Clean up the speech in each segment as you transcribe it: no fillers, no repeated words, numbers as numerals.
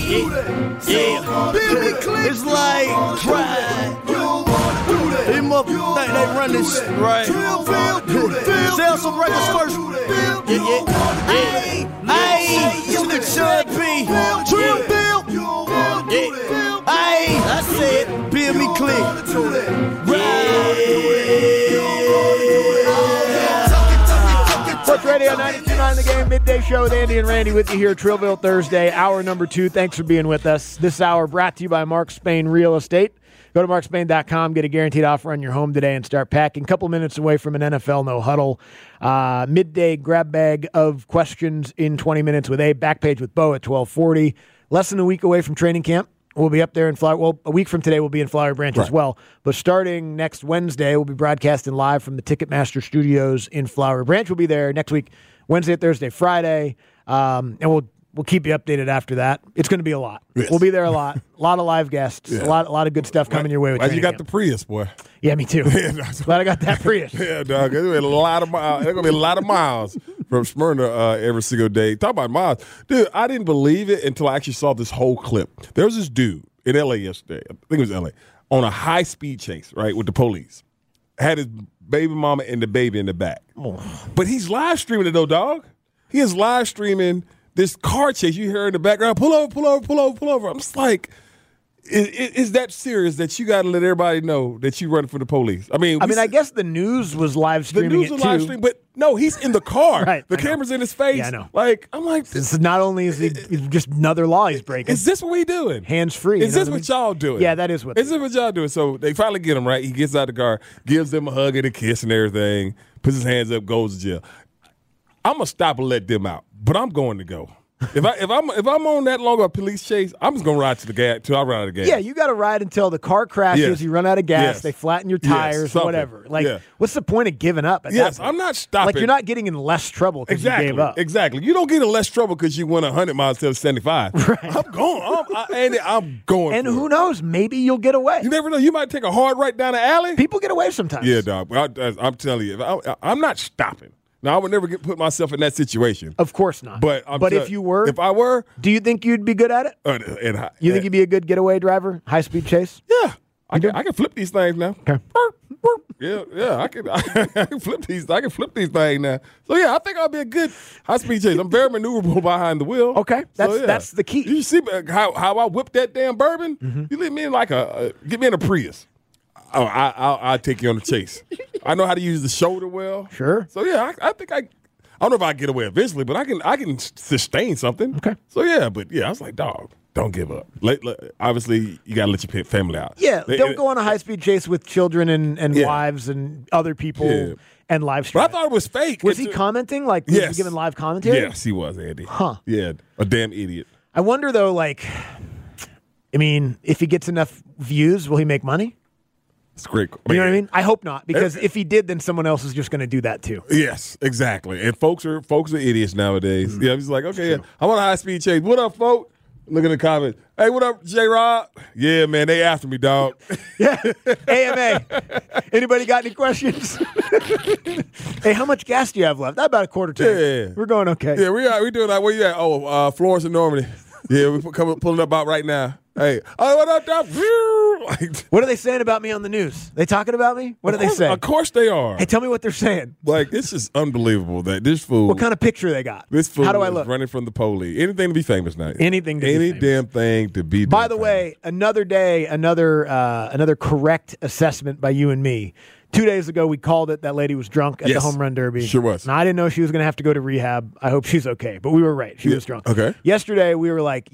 It's like pride. They motherfuckers think they run this shit right. Sell some records first. Hey, you the Chud P. Hey, I said, Bill me clear. Sports Radio 92.9 The Game, midday show with Andy and Randy with you here, Trillville Thursday, hour number 2. Thanks for being with us. This hour brought to you by Mark Spain Real Estate. Go to markspain.com, get a guaranteed offer on your home today and start packing. A couple minutes away from an NFL No Huddle. Midday grab bag of questions in 20 minutes with Abe. Backpage with Bo at 12:40. Less than a week away from training camp. We'll be up there in Flowery. Well, a week from today, we'll be in Flowery Branch as well. But starting next Wednesday, we'll be broadcasting live from the Ticketmaster Studios in Flowery Branch. We'll be there next week, Wednesday, Thursday, Friday, and we'll keep you updated after that. It's going to be a lot. Yes. We'll be there a lot. A lot of live guests. Yeah. A lot of good stuff coming your way. With you got camp. the Prius, boy. Yeah, me too. Glad I got that Prius. Yeah, dog. There's going to be a lot of miles from Smyrna every single day. Talk about miles. Dude, I didn't believe it until I actually saw this whole clip. There was this dude in L.A. yesterday, I think it was L.A., on a high-speed chase, right, with the police. Had his baby mama and the baby in the back. Oh. But he's live streaming it, though, dog. He is live streaming this car chase. You hear in the background, pull over. I'm just like, is that serious that you got to let everybody know that you running for the police? I mean, I guess the news was live streaming. The news was live streaming, but no, he's in the car. Right, the camera's in his face. Yeah, I know. Like, I'm like, this is not only is he just another law he's breaking. Is this what we doing? Hands free. Is this what y'all doing? Yeah, that is what. Is this what y'all doing? So they finally get him right. He gets out of the car, gives them a hug and a kiss and everything. Puts his hands up, goes to jail. I'm gonna stop and let them out, but I'm going to go. If I'm on that long of a police chase, I'm just gonna ride to the gas till I run out of gas. Yeah, you got to ride until the car crashes. Yes. You run out of gas. Yes. They flatten your tires, whatever. Like, what's the point of giving up? At that point? I'm not stopping. Like, you're not getting in less trouble because you gave up. Exactly. You don't get in less trouble because you went 100 miles instead of 75. Right. I'm going. I'm going. And who knows? Maybe you'll get away. You never know. You might take a hard right down the alley. People get away sometimes. Yeah, dog. I'm telling you, I'm not stopping. Now, I would never put myself in that situation. If course not. But if you were, if I were, do you think you'd be good at it? You think you'd be a good getaway driver, high speed chase? Yeah, I can flip these things now. Okay. Yeah, I can flip these. I can flip these things now. So yeah, I think I'll be a good high speed chase. I'm very maneuverable behind the wheel. Okay, that's the key. You see how I whip that damn bourbon? Mm-hmm. You leave me in get me in a Prius. Oh, I'll take you on the chase. I know how to use the shoulder well. Sure. So yeah, I think I don't know if I get away eventually, but I can sustain something. Okay. So yeah, I was like, dog, don't give up. Obviously, you gotta let your family out. Yeah, don't go on a high speed chase with children and wives and other people and live stream. But I thought it was fake. Was he commenting? Like, was he giving live commentary? Yes, he was, Andy. Huh. Yeah, a damn idiot. I wonder though, like, I mean, if he gets enough views, will he make money? It's great. You know what I mean? I hope not, because if he did, then someone else is just going to do that too. Yes, exactly. And folks are idiots nowadays. Mm-hmm. Yeah, he's like, okay, I want a high speed chase. What up, folk? Look at the comments. Hey, what up, J-Rob? Yeah, man, they after me, dog. Yeah, AMA. Anybody got any questions? Hey, how much gas do you have left? About a quarter tank. Yeah, we're going okay. Yeah, we doing that. Where you at? Oh, Florence and Normandy. Yeah, we pulling up out right now. Hey, what up, dog? What are they saying about me on the news? They talking about me? What are they saying? Of course they are. Hey, tell me what they're saying. Like, it's just unbelievable that this fool. What kind of picture they got? This fool How do I look? Running from the police. Anything to be famous now. Anything to be famous. Damn thing to be. By the way, another day, another correct assessment by you and me. 2 days ago, we called it that lady was drunk at the home run derby. Sure was. Now, I didn't know she was going to have to go to rehab. I hope she's okay. But we were right. She was drunk. Okay. Yesterday, we were like,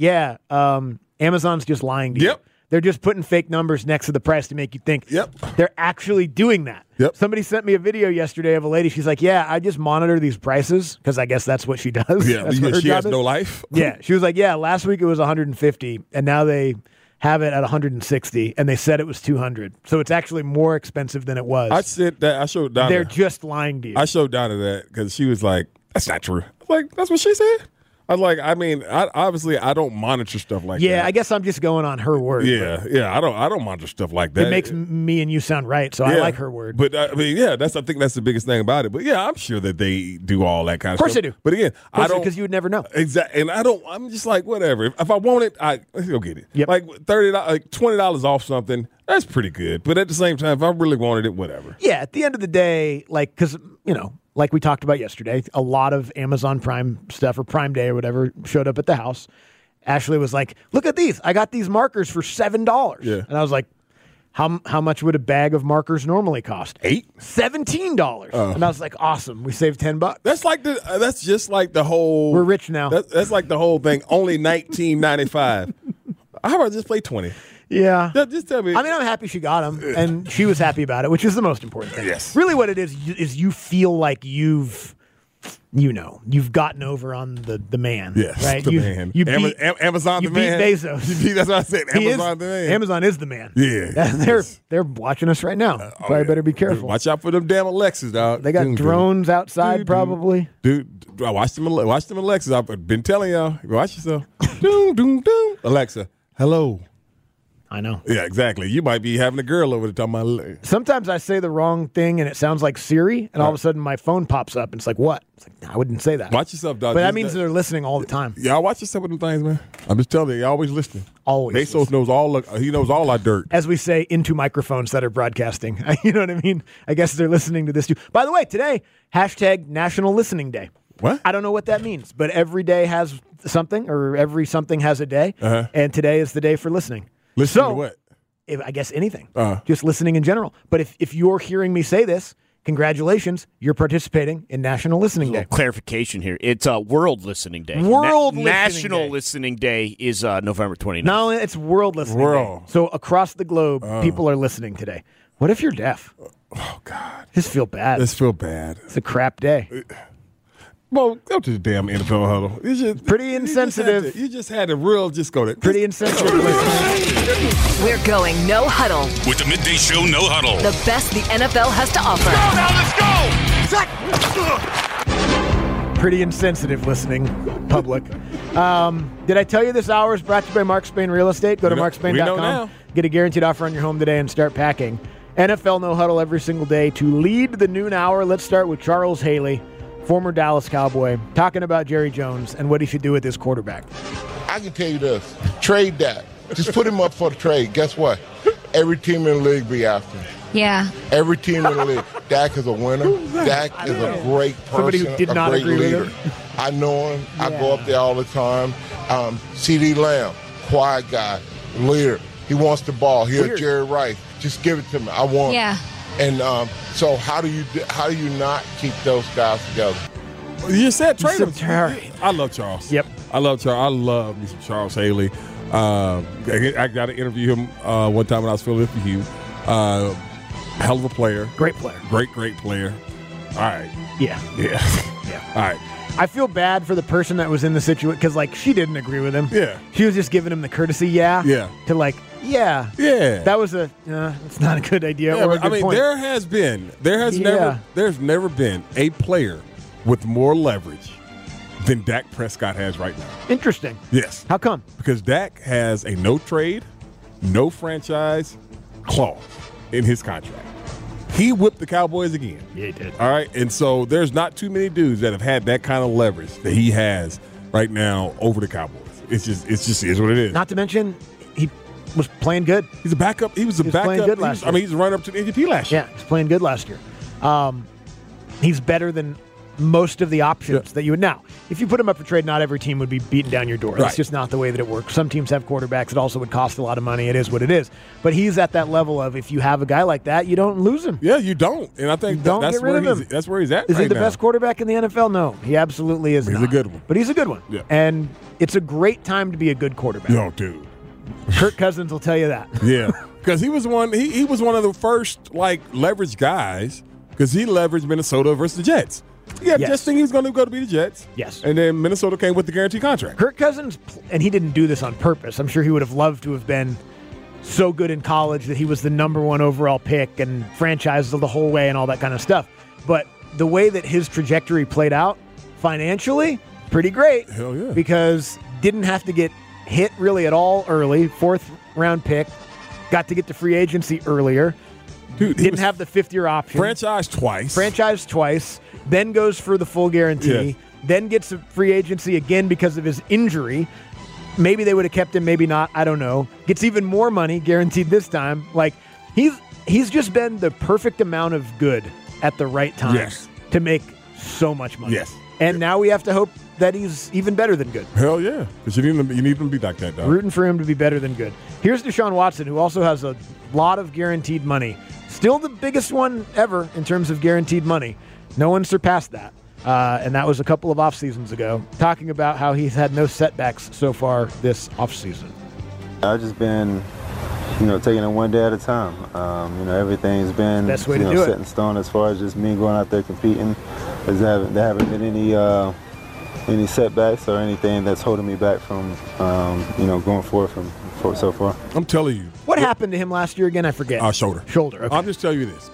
Amazon's just lying to you. Yep. They're just putting fake numbers next to the price to make you think they're actually doing that. Yep. Somebody sent me a video yesterday of a lady. She's like, yeah, I just monitor these prices because I guess that's what she does. Yeah, she has no life. Yeah. She was like, yeah, last week it was 150 and now they have it at 160 and they said it was 200. So it's actually more expensive than it was. I said that. I showed Donna. They're just lying to you. I showed Donna that because she was like, that's not true. I was like, that's what she said? Obviously, I don't monitor stuff like that. Yeah, I guess I'm just going on her word. Yeah. I don't monitor stuff like that. It makes me and you sound right, so I like her word. But I think that's the biggest thing about it. But yeah, I'm sure that they do all that kind of stuff. Of course they do. But again, I don't, because you would never know. Exactly, and I'm just like, whatever. If I want it, let's go get it. Yep. Like $30, like $20 off something. That's pretty good. But at the same time, if I really wanted it, whatever. Yeah, at the end of the day, because like we talked about yesterday, a lot of Amazon Prime stuff or Prime Day or whatever showed up at the house. Ashley was like, "Look at these! I got these markers for $7." Yeah. And I was like, "How much would a bag of markers normally cost?" $17. And I was like, "Awesome! We saved $10." That's just like the whole. We're rich now. That's like the whole thing. Only $19.95. How about I just play 20? Yeah. Just tell me. I mean, I'm happy she got them, and she was happy about it, which is the most important thing. Yes. Really what it is you feel like you've gotten over on the man. Yes, right? the man. You beat, Amazon you the man. beat Bezos. That's what I said. Amazon the man. Amazon is the man. Yeah. They're watching us right now. Probably better be careful. Watch out for them damn Alexas, dog. They got drones outside, probably. Dude, watch them Alexas. I've been telling y'all. Watch yourself. Doom, doom, doom. Alexa, hello. I know. Yeah, exactly. You might be having a girl over there talking about. Sometimes I say the wrong thing and it sounds like Siri, and all of a sudden my phone pops up and it's like, what? It's like, I wouldn't say that. Watch yourself, dog. But that means they're listening all the time. Y'all watch yourself with them things, man. I'm just telling you, you're always listening. Always. Bezos knows he knows all our dirt. As we say, into microphones that are broadcasting. You know what I mean? I guess they're listening to this too. By the way, today, # National Listening Day. What? I don't know what that means, but every day has something, or every something has a day, and today is the day for listening. Listening to what? I guess anything. Just listening in general. But if you're hearing me say this, congratulations, you're participating in National Listening Day. Clarification here. It's World Listening Day. National Listening Day is November 29th. No, it's World Listening Day. So across the globe, people are listening today. What if you're deaf? Oh, God. Just feel bad. Just feel bad. It's a crap day. Well, go to the damn NFL huddle. Pretty insensitive. You just had to just go there. Pretty insensitive. We're going no huddle. With the Midday Show No Huddle. The best the NFL has to offer. Now let's go! Pretty insensitive listening, public. Did I tell you this hour is brought to you by Mark Spain Real Estate? Go to We know now. markspain.com. Get a guaranteed offer on your home today and start packing. NFL No Huddle every single day. To lead the noon hour, let's start with Charles Haley, former Dallas Cowboy, talking about Jerry Jones and what he should do with his quarterback. I can tell you this. Trade Dak. Just put him up for the trade. Guess what? Every team in the league be after him. Yeah. Every team in the league. Dak is a winner. Dak is a great person, Somebody who did not a great agree with leader. him. I know him. I go up there all the time. CeeDee Lamb, quiet guy, leader. He wants the ball. He's Jerry Rice. Just give it to me. I want it. And so how do you not keep those guys together? You said trade him. Terry. I love Charles. Yep. I love Charles. I love me some Charles Haley. I got to interview him one time when I was filling in for Hugh. Hell of a player. Great player. Great player. All right. Yeah. All right. I feel bad for the person that was in the situation because, she didn't agree with him. Yeah. She was just giving him the courtesy, Yeah. to Yeah. That was it's not a good idea or a good point. there's never been a player with more leverage than Dak Prescott has right now. Interesting. Yes. How come? Because Dak has a no trade, no franchise clause in his contract. He whipped the Cowboys again. Yeah, he did. All right. And so there's not too many dudes that have had that kind of leverage that he has right now over the Cowboys. It's just is what it is. Not to mention, he was playing good. He's a backup. He was a backup. Playing good last year. He's a run up to the MVP last year. Yeah, he's playing good last year. He's better than most of the options that you would. Now, if you put him up for trade, not every team would be beating down your door. That's Right. just not the way that it works. Some teams have quarterbacks. It also would cost a lot of money. It is what it is. But he's at that level of if you have a guy like that, you don't lose him. Yeah, you don't. And I think Don't that's get rid where of him. that's where he's at. Is he right the now. best quarterback in the NFL? No, he absolutely is He's not. a good one. But he's a good one. Yeah. And it's a great time to be a good quarterback. Yo, dude. Kirk Cousins will tell you that. Yeah, because he was one. He was one of the first leverage guys because he leveraged Minnesota versus the Jets. Yeah, Yes. just think he was going to go to be the Jets. Yes. And then Minnesota came with the guaranteed contract. Kirk Cousins, and he didn't do this on purpose. I'm sure he would have loved to have been so good in college that he was the #1 overall pick and franchised the whole way and all that kind of stuff. But the way that his trajectory played out financially, pretty great. Hell yeah. Because didn't have to get hit really at all early. 4th round pick. Got to get to free agency earlier. Dude, didn't have the 5th-year option. Franchised twice. Then goes for the full guarantee. Yeah. Then gets a free agency again because of his injury. Maybe they would have kept him, maybe not. I don't know. Gets even more money guaranteed this time. Like, he's just been the perfect amount of good at the right time to make so much money. Yes. And now we have to hope that he's even better than good. Hell yeah. Because you need him to be like that, dog. Rooting for him to be better than good. Here's Deshaun Watson, who also has a lot of guaranteed money. Still the biggest one ever in terms of guaranteed money. No one surpassed that. And that was a couple of off seasons ago, talking about how he's had no setbacks so far this off season. I've just been, taking it one day at a time. Everything's been best way to do set in stone as far as just me going out there competing. There haven't been any setbacks or anything that's holding me back from, going forward from so far. I'm telling you. What happened to him last year again? I forget. Shoulder. Shoulder. Okay. I'll just tell you this.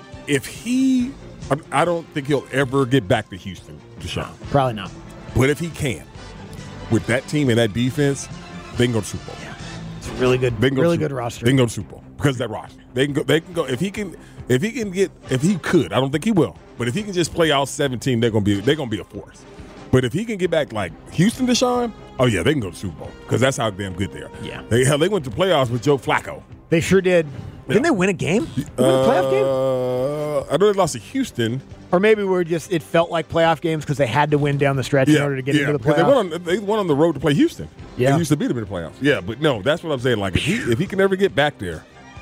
I don't think he'll ever get back to Houston, Deshaun. Probably not. But if he can, with that team and that defense, they can go to Super Bowl. Yeah. It's a really good, good roster. They can go to Super Bowl because of that roster. They can go if he can get, I don't think he will, but if he can just play all 17, they're gonna be a force. But if he can get back like Houston, Deshaun, oh yeah, they can go to Super Bowl because that's how damn good they are. Yeah. They went to playoffs with Joe Flacco. They sure did. Didn't they win a game? Win a playoff game? I know they lost to Houston. Or maybe it felt like playoff games because they had to win down the stretch in order to get into the playoffs. They won on the road to play Houston. Yeah. They used to beat them in the playoffs. Yeah, but no, that's what I'm saying. Like if he can ever get back there,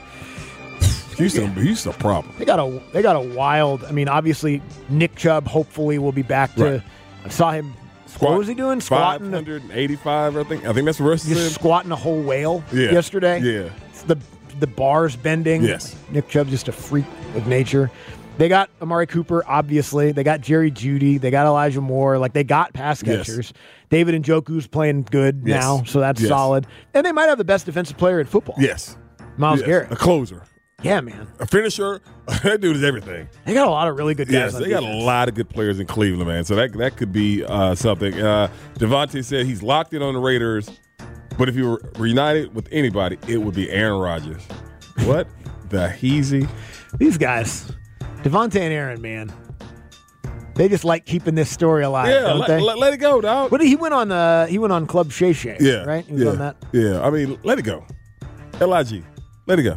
Houston a problem. They got a wild. I mean, obviously Nick Chubb hopefully will be back to. Right. I saw him. What was he doing? Squatting 585. I think that's the rest of just squatting a whole whale yesterday. Yeah. The bars bending. Yes. Nick Chubb's just a freak of nature. They got Amari Cooper, obviously. They got Jerry Jeudy. They got Elijah Moore. Like, they got pass catchers. Yes. David Njoku's playing good now, so that's solid. And they might have the best defensive player in football. Yes. Myles Garrett. A closer. Yeah, man. A finisher. That dude is everything. They got a lot of really good guys. Yes, they got a lot of good players in Cleveland, man. So that could be something. Devontae said he's locked in on the Raiders, but if he were reunited with anybody, it would be Aaron Rodgers. What the heezy? These guys, Devontae and Aaron, man. They just like keeping this story alive, don't they? Let it go, dog. But he went on Club Shay Shay, right? He was on that. Yeah, I mean, let it go. LIG, let it go.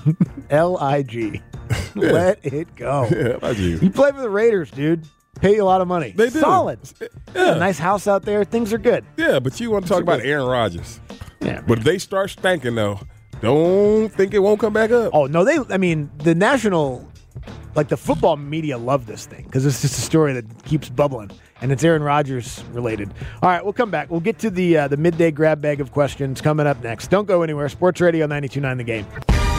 LIG, let it go. Yeah, LIG. You play for the Raiders, dude. Pay you a lot of money. They do. Solid. Yeah. Nice house out there. Things are good. Yeah, but you want to talk about Aaron Rodgers. Yeah. But if they start stanking, though, don't think it won't come back up. Oh, no, the national, like the football media love this thing because it's just a story that keeps bubbling, and it's Aaron Rodgers related. All right, we'll come back. We'll get to the midday grab bag of questions coming up next. Don't go anywhere. Sports Radio 92.9 The Game.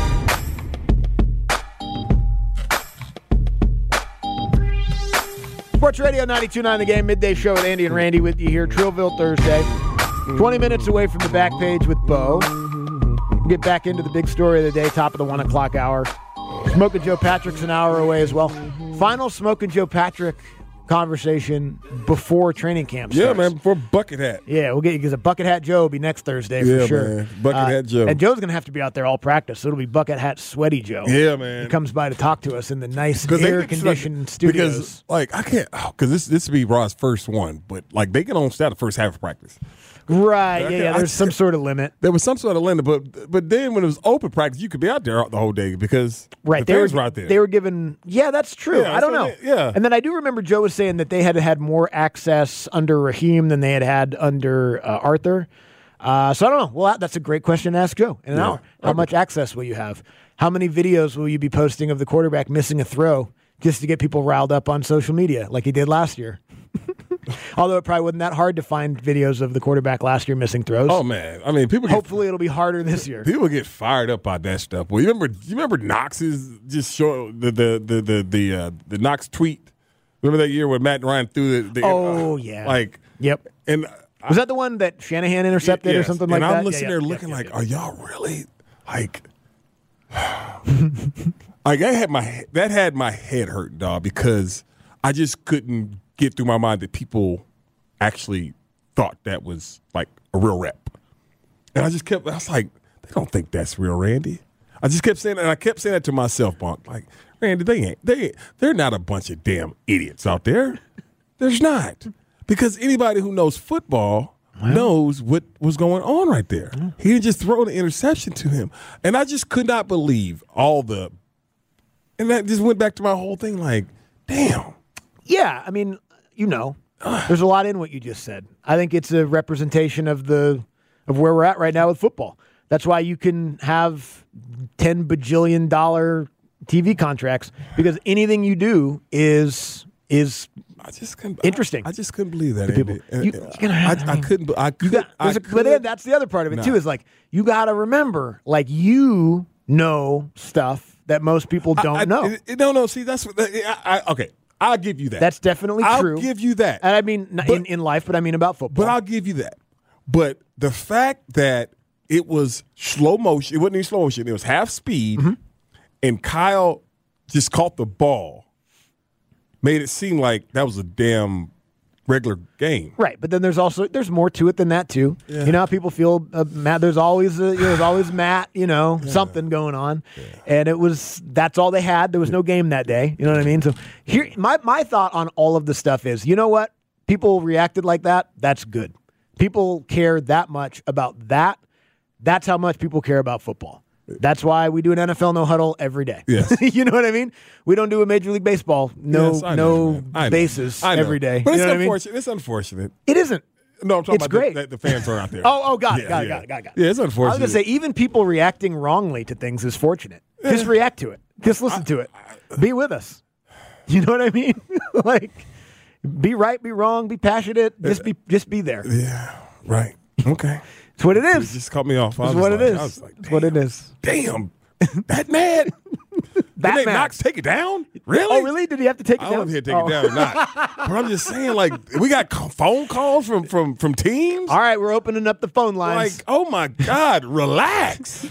Sports Radio 92.9 The Game, midday show with Andy and Randy with you here, Trillville Thursday. 20 minutes away from the back page with Bo. We'll get back into the big story of the day, top of the 1 o'clock hour. Smoking Joe Patrick's an hour away as well. Final Smoking Joe Patrick conversation before training camp starts. Yeah, man, before Bucket Hat. Yeah, we'll get you because a Bucket Hat Joe will be next Thursday for sure. Man. Bucket Hat Joe. And Joe's going to have to be out there all practice, so it'll be Bucket Hat Sweaty Joe. Yeah, man. He comes by to talk to us in the nice air-conditioned studios. Because, because this will be Rod's first one, but, they can only start the first half of practice. Right, there's some sort of limit. There was some sort of limit, but then when it was open practice, you could be out there the whole day because the fans were out there. They were given, that's true. Yeah, I don't know. Yeah. And then I do remember Joe was saying that they had more access under Raheem than they had under Arthur. So I don't know. Well, that's a great question to ask Joe in an hour. How much access will you have? How many videos will you be posting of the quarterback missing a throw just to get people riled up on social media like he did last year? Although it probably wasn't that hard to find videos of the quarterback last year missing throws. Oh man, I mean, hopefully it'll be harder this year. People get fired up by that stuff. Well, you remember Knox's just show the Knox tweet. Remember that year when Matt Ryan threw the yep. And was that the one that Shanahan intercepted or something like that? And I'm listening there looking are y'all really that had my head hurt, dog, because I just couldn't get through my mind that people actually thought that was like a real rep. And I was like, they don't think that's real Randy. I just kept saying that, and I kept saying that to myself, Bonk. Like, Randy, they're not a bunch of damn idiots out there. There's not. Because anybody who knows football knows what was going on right there. He didn't just throw the interception to him. And I just could not believe and that just went back to my whole thing like, damn. Yeah, I mean, there's a lot in what you just said. I think it's a representation of where we're at right now with football. That's why you can have $10 bajillion TV contracts, because anything you do is interesting. I just couldn't believe that. People. I couldn't. But that's the other part of it too. Is like you got to remember, like stuff that most people don't know. No. See, that's okay. I'll give you that. That's definitely true. I'll give you that. And I mean in life, but I mean about football. But I'll give you that. But the fact that it was slow motion, it wasn't even slow motion. It was half speed, and Kyle just caught the ball, made it seem like that was a damn regular game. Right, but then there's more to it than that too. Yeah. You know how people feel Matt. There's always Matt. Something going on, and that's all they had. There was no game that day. You know what I mean? So here, my thought on all of the stuff is, you know what? People reacted like that. That's good. People care that much about that. That's how much people care about football. That's why we do an NFL no huddle every day. Yes. You know what I mean? We don't do a Major League Baseball no bases every day. But it's unfortunate. I mean? It's unfortunate. It isn't. No, I'm talking it's about great. The fans are out there. Got it. Yeah, it's unfortunate. I was going to say, even people reacting wrongly to things is fortunate. Just react to it. Just listen to it. Be with us. You know what I mean? Like, be right, be wrong, be passionate. Just be there. Yeah, right. Okay. It's what it is. You just cut me off. It's what it is. It's what it is. Damn. That mad. Did Knox take it down? Really? Oh, really? Did he have to take it down? I don't know if he had to take it down or not. But I'm just saying, like, we got phone calls from teams. All right, we're opening up the phone lines. Like, oh my God, relax.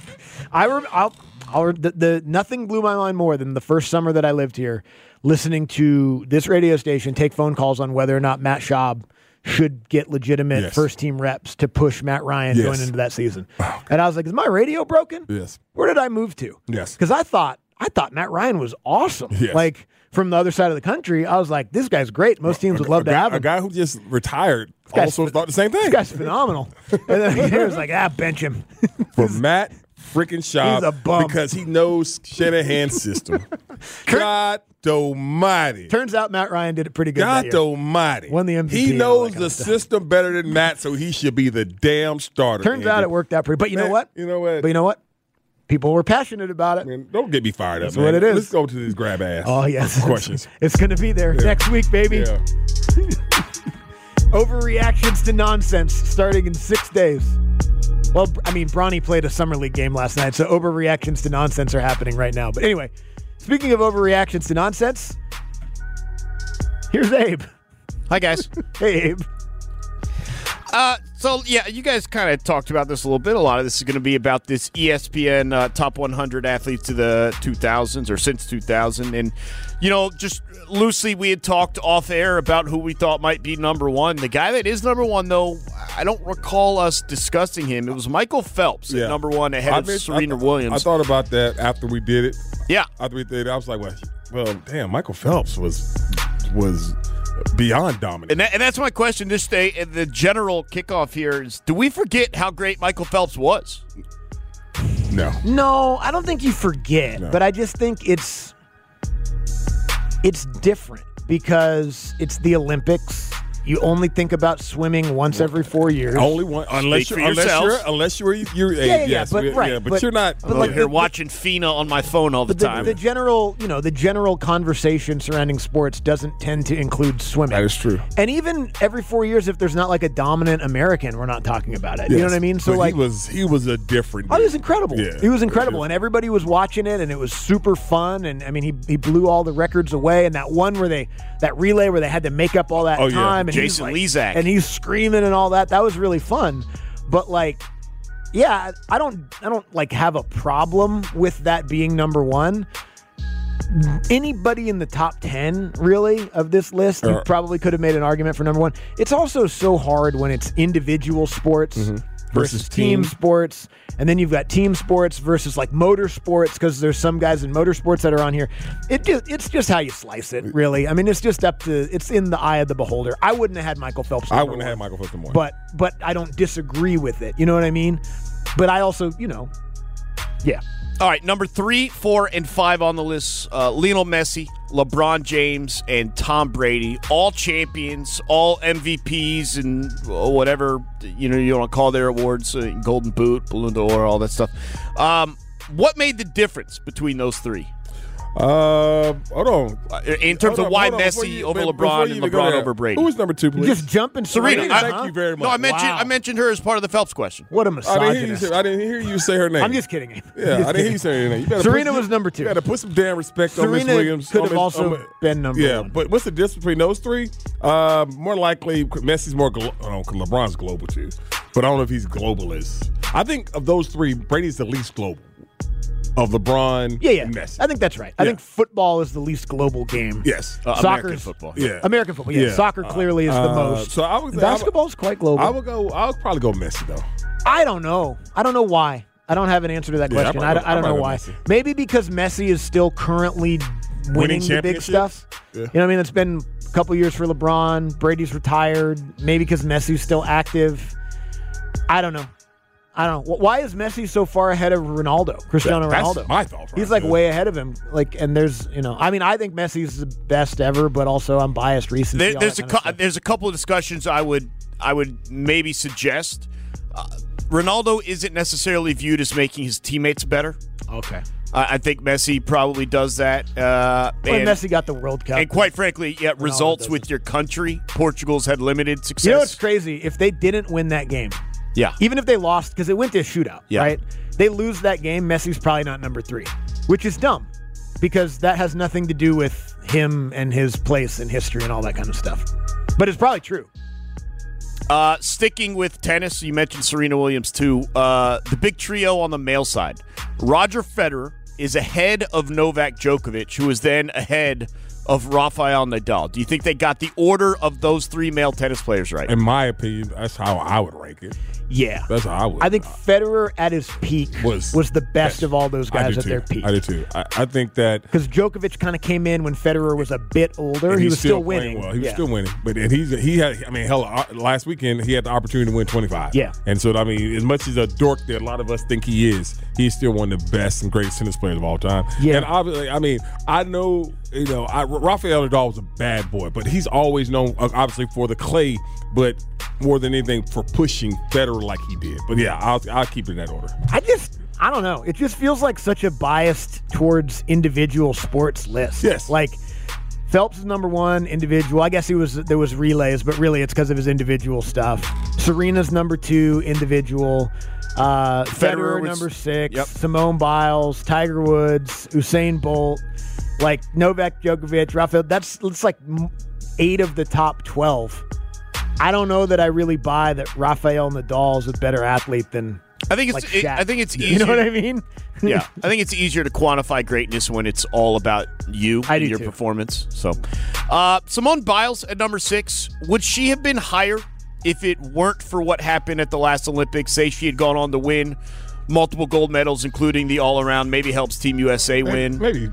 Nothing blew my mind more than the first summer that I lived here, listening to this radio station take phone calls on whether or not Matt Schaub should get legitimate first-team reps to push Matt Ryan going into that season. And I was like, is my radio broken? Yes. Where did I move to? Yes. Because I thought Matt Ryan was awesome. Yes. Like, from the other side of the country, I was like, this guy's great. Most teams would love to have him. A guy who just retired also thought the same thing. This guy's phenomenal. And then he was like, bench him. For Matt freaking Schaub. He's a bum. Because he knows Shanahan's system. God almighty. Turns out Matt Ryan did it pretty good God that year. almighty. Won the MVP. He knows the system better than Matt, so he should be the damn starter. Turns out it worked out pretty. But you know what? You know what? But you know what? People were passionate about it. Man, don't get me fired up, That's man. what it is. Let's go to these grab ass. Oh, yes. Questions. It's going to be there next week, baby. Yeah. Overreactions to nonsense starting in 6 days. Well, I mean, Bronny played a Summer League game last night, so overreactions to nonsense are happening right now. But anyway, speaking of overreactions to nonsense, here's Abe. Hi, guys. Hey, Abe. So, you guys kind of talked about this a little bit. A lot of this is going to be about this ESPN top 100 athletes of the 2000s or since 2000. And, just loosely we had talked off air about who we thought might be number one. The guy that is number one, though, I don't recall us discussing him. It was Michael Phelps at number one ahead of Serena Williams. I thought about that after we did it. Yeah. After we did it, I was like, well, damn, Michael Phelps was beyond dominant. And that's my question this day. The general kickoff here is, do we forget how great Michael Phelps was? No, I don't think you forget, but I just think it's different because it's the Olympics. You only think about swimming once every 4 years. Only one, unless you're but you're not. I'm here watching FINA on my phone all the time. The general conversation surrounding sports doesn't tend to include swimming. That is true. And even every 4 years, if there's not like a dominant American, we're not talking about it. Yes. You know what I mean? So but he was a different. Oh, he was incredible. Yeah, he was incredible, and everybody was watching it, and it was super fun. And I mean, he blew all the records away. And that relay where they had to make up all that time. And Jason Lezak. And he's screaming and all that. That was really fun. But I don't have a problem with that being number one. anybody in the top 10, really, of this list, you probably could have made an argument for number one. It's also so hard when it's individual sports versus team sports, and then you've got team sports versus like motorsports, because there's some guys in motorsports that are on here. It's just how you slice it, really. I mean, it's just it's in the eye of the beholder. I wouldn't have had Michael Phelps. I wouldn't have had Michael Phelps number one. But I don't disagree with it. You know what I mean? But I also, yeah. All right, number 3, 4, and 5 on the list, Lionel Messi, LeBron James, and Tom Brady, all champions, all MVPs, and whatever you want to call their awards, Golden Boot, Ballon d'Or, all that stuff. What made the difference between those three? Hold on. In terms of why Messi over LeBron and LeBron over Brady. Who was number 2, please? Just jumping Serena. Thank you very much. No, I mentioned her as part of the Phelps question. What a misogynist. I didn't hear you say her name. I'm just kidding. Yeah, I didn't hear you say her name. Serena was number 2. You got to put some damn respect on Miss Williams. Could have also been number 1. Yeah, but what's the difference between those three? More likely, Messi's more global. LeBron's global too, but I don't know if he's globalist. I think of those three, Brady's the least global. Of LeBron and Messi. I think that's right. I think football is the least global game. Yes. American football. Yeah. American football. Yeah. Soccer clearly is the most. So basketball's quite global. I'll probably go Messi, though. I don't know. I don't know why. I don't have an answer to that question. I don't know why. Messi. Maybe because Messi is still currently winning the big stuff. Yeah. You know what I mean? It's been a couple years for LeBron. Brady's retired. Maybe because Messi's still active. I don't know. Why is Messi so far ahead of Cristiano Ronaldo? That's my thought. He's like way ahead of him. And there's, I mean, I think Messi's the best ever, but also I'm biased recency. There's a couple of discussions I would maybe suggest. Ronaldo isn't necessarily viewed as making his teammates better. Okay. I think Messi probably does that. And Messi got the World Cup. And quite frankly, results with your country. Portugal's had limited success. You know what's crazy? If they didn't win that game, even if they lost, because it went to a shootout, right? They lose that game, Messi's probably not number 3, which is dumb because that has nothing to do with him and his place in history and all that kind of stuff. But it's probably true. Sticking with tennis, you mentioned Serena Williams too. The big trio on the male side. Roger Federer is ahead of Novak Djokovic, who is then ahead of Rafael Nadal. Do you think they got the order of those 3 male tennis players right? In my opinion, that's how I would rank it. Yeah. That's how I would. I think Federer at his peak was the best of all those guys at their peak. I do too. I think that because Djokovic kind of came in when Federer was a bit older. He was still winning. Well, he was still winning, but he had. I mean, hell, last weekend he had the opportunity to win 25. Yeah, and so I mean, as much as a dork that a lot of us think he is, he's still one of the best and greatest tennis players of all time. Yeah, and obviously, I mean, I know Rafael Nadal was a bad boy, but he's always known obviously for the clay, but more than anything for pushing Federer like he did. But yeah, I'll keep it in that order. I don't know. It just feels like such a biased towards individual sports list. Yes. Like Phelps is number 1 individual. I guess there was relays, but really it's because of his individual stuff. Serena's number 2 individual. Federer number 6. Yep. Simone Biles, Tiger Woods, Usain Bolt, like Novak Djokovic, Rafael. It's like 8 of the top 12. I don't know that I really buy that Rafael Nadal is a better athlete than I think it's easier. You know what I mean? Yeah, I think it's easier to quantify greatness when it's all about you and your performance. So, Simone Biles at number 6. Would she have been higher if it weren't for what happened at the last Olympics? Say she had gone on to win multiple gold medals, including the all-around, maybe helps Team USA win. Maybe.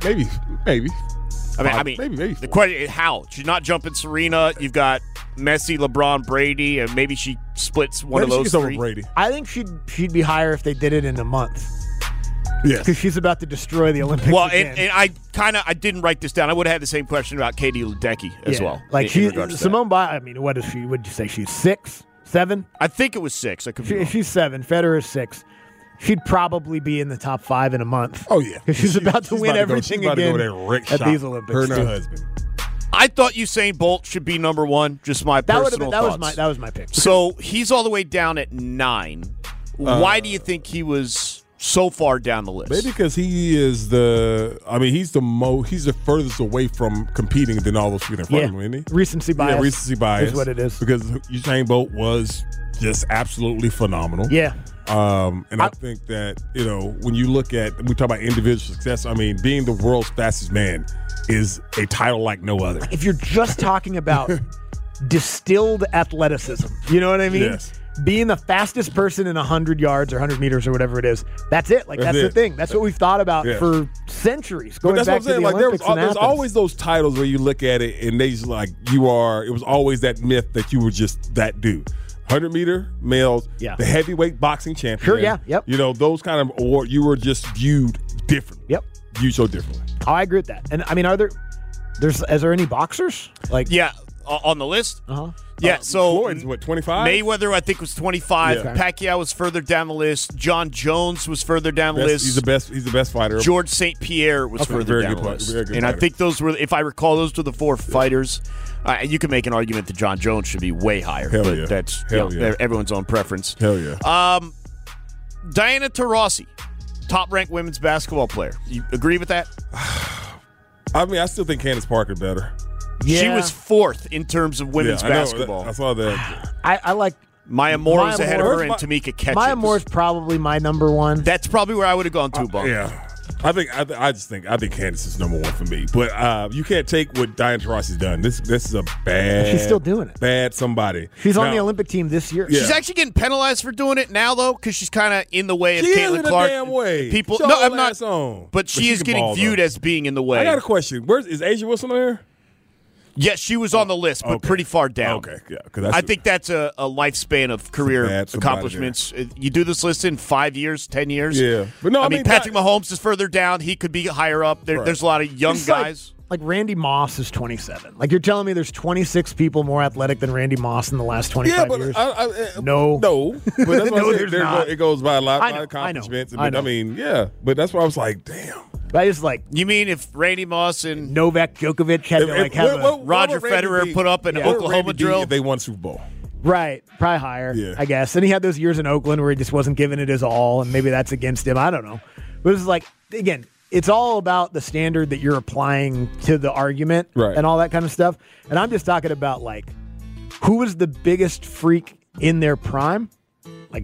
I mean, maybe. The question is how? She's not jumping Serena. You've got Messi, LeBron, Brady, and maybe she splits one of those 3. Brady. I think she'd be higher if they did it in a month. Yes, because she's about to destroy the Olympics. Well, again. and I didn't write this down. I would have had the same question about Katie Ledecky as well. Like Simone Biles. I mean, what is she? Would you say she's 6, 7? I think it was 6. I could be wrong. She's 7. Federer is 6. She'd probably be in the top 5 in a month. Oh yeah, because she's about to win everything again at these Olympics. Her and her husband. I thought Usain Bolt should be number 1. Just my personal thoughts. That was my pick. So he's all the way down at 9. Why do you think he was so far down the list? Maybe because he is he's the furthest away from competing than all those people in front of him, isn't he? Recency bias. Yeah, recency bias is what it is. Because Usain Bolt was just absolutely phenomenal. Yeah. And I think that, when you look at, we talk about individual success, I mean, being the world's fastest man is a title like no other. If you're just talking about distilled athleticism, you know what I mean? Yes. Being the fastest person in 100 yards or 100 meters or whatever it is, that's it. Like, that's the thing. That's what we've thought about for centuries, going that's back what I'm saying. to the Like, Olympics. there's always those titles where you look at it and they just like, it was always that myth that you were just that dude. 100-meter males, the heavyweight boxing champion. Sure, yeah, yep. Those kind of awards, you were just viewed differently. Yep. Viewed so differently. Oh, I agree with that. And, I mean, is there any boxers? Like, yeah, on the list? Uh-huh. Yeah, so Floyd's what, 25? Mayweather, I think, was 25. Yeah. Pacquiao was further down the list. John Jones was further down the list. He's the best fighter. George St. Pierre was further down the list. And I think those were, if I recall, those were the four fighters. You can make an argument that John Jones should be way higher, but that's everyone's own preference. Hell yeah. Diana Taurasi, top-ranked women's basketball player. You agree with that? I mean, I still think Candace Parker better. Yeah. She was fourth in terms of women's basketball. I saw that. I like Maya Moore was ahead of her, and Tamika Catchings. Maya Moore's probably my number one. That's probably where I would have gone too, Bunk. Yeah. I think Candace is number one for me. But you can't take what Diana Taurasi's done. This is a bad. She's still doing it. Bad somebody. She's on the Olympic team this year. Yeah. She's actually getting penalized for doing it now, though, because she's kind of in the way of She Caitlin is in Clark. a damn way. People, Show no, her I'm not. ass on. But she is can getting ball, viewed though. as being in the way. I got a question. Is Asia Wilson on here? Yes, she was on the list, but pretty far down. Okay, yeah. I think that's a lifespan of career accomplishments. You do this list in 5 years, 10 years. Yeah. But no, I mean Patrick Mahomes is further down. He could be higher up. There's a lot of young guys. Like Randy Moss is 27. Like, you're telling me there's 26 people more athletic than Randy Moss in the last 25 years? No. But that's No, what there's not. it goes by a lot I know, of accomplishments. I know. I mean, yeah. But that's why I was like, damn. I just like You mean if Randy Moss and Novak Djokovic had to like have a Roger Federer put up an Oklahoma drill? If they won Super Bowl. right, probably higher, I guess. And he had those years in Oakland where he just wasn't giving it his all, and maybe that's against him. I don't know. But it's like, again, it's all about the standard that you're applying to the argument and all that kind of stuff. And I'm just talking about, like, who was the biggest freak in their prime? Like,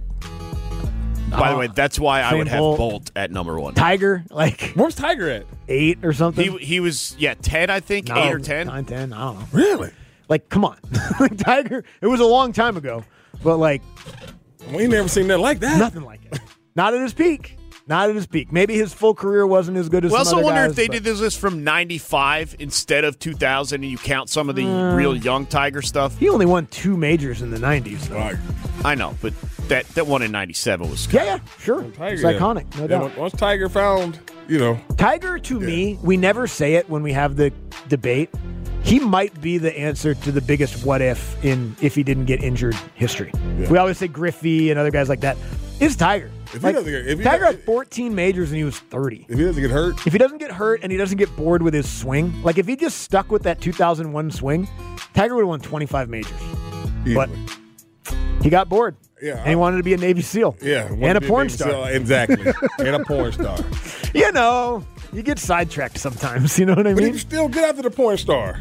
by the way, that's why I would have Bolt. Bolt at number one. Tiger, like, Where's Tiger at? 8 or something. He was 10, I think, No, 8 or 10. 9, 10, I don't know. Really? Like, come on. Like, Tiger, it was a long time ago, but, like, We ain't never seen nothing like that. nothing like it. Not at his peak. Not at his peak. Maybe his full career wasn't as good as We some also other wonder guys, if they but- did this list from 95 instead of 2000 and you count some of the real young Tiger stuff. He only won 2 majors in the 90s, though. Right. I know, but that one in 97 was Yeah, sure. Tiger, It's iconic, no doubt. Once Tiger found, Tiger, to me, we never say it when we have the debate. He might be the answer to the biggest what if in if he didn't get injured history. Yeah. We always say Griffey and other guys like that. It's Tiger. If he Like, doesn't get- if he Tiger doesn't- had 14 majors and he was 30. if he doesn't get hurt, If he doesn't get hurt and he doesn't get bored with his swing, like if he just stuck with that 2001 swing, Tiger would have won 25 majors. But easily. he got bored. Yeah, And he wanted to be a Navy SEAL. Yeah. And a porn star. Exactly. And a porn star. You know, you get sidetracked sometimes. You know what I But he mean? was still good after the porn star.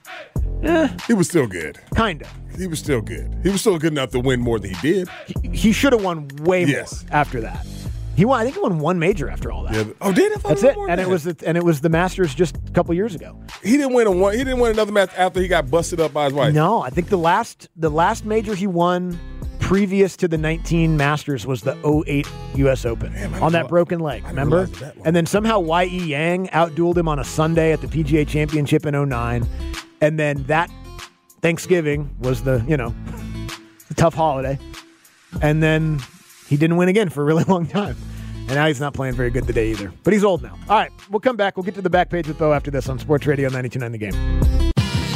He was still good. Kinda. He was still good. He was still good enough to win more than he did. He should have won way Yes. more after that. He won. I think he won 1 major after all that. Yeah. Oh, did he? That's it. And it was the Masters just a couple years ago. He didn't win He didn't win another match after he got busted up by his wife. No, I think the last major he won previous to the 19 Masters was the 08 U.S. Open on that broken leg. Remember? realized that one. And then somehow Y.E. Yang outdueled him on a Sunday at the PGA Championship in 09. And then that Thanksgiving was the tough holiday. And then he didn't win again for a really long time. And now he's not playing very good today either. But he's old now. All right, we'll come back. We'll get to the back page with Bo after this on Sports Radio 92.9 The Game.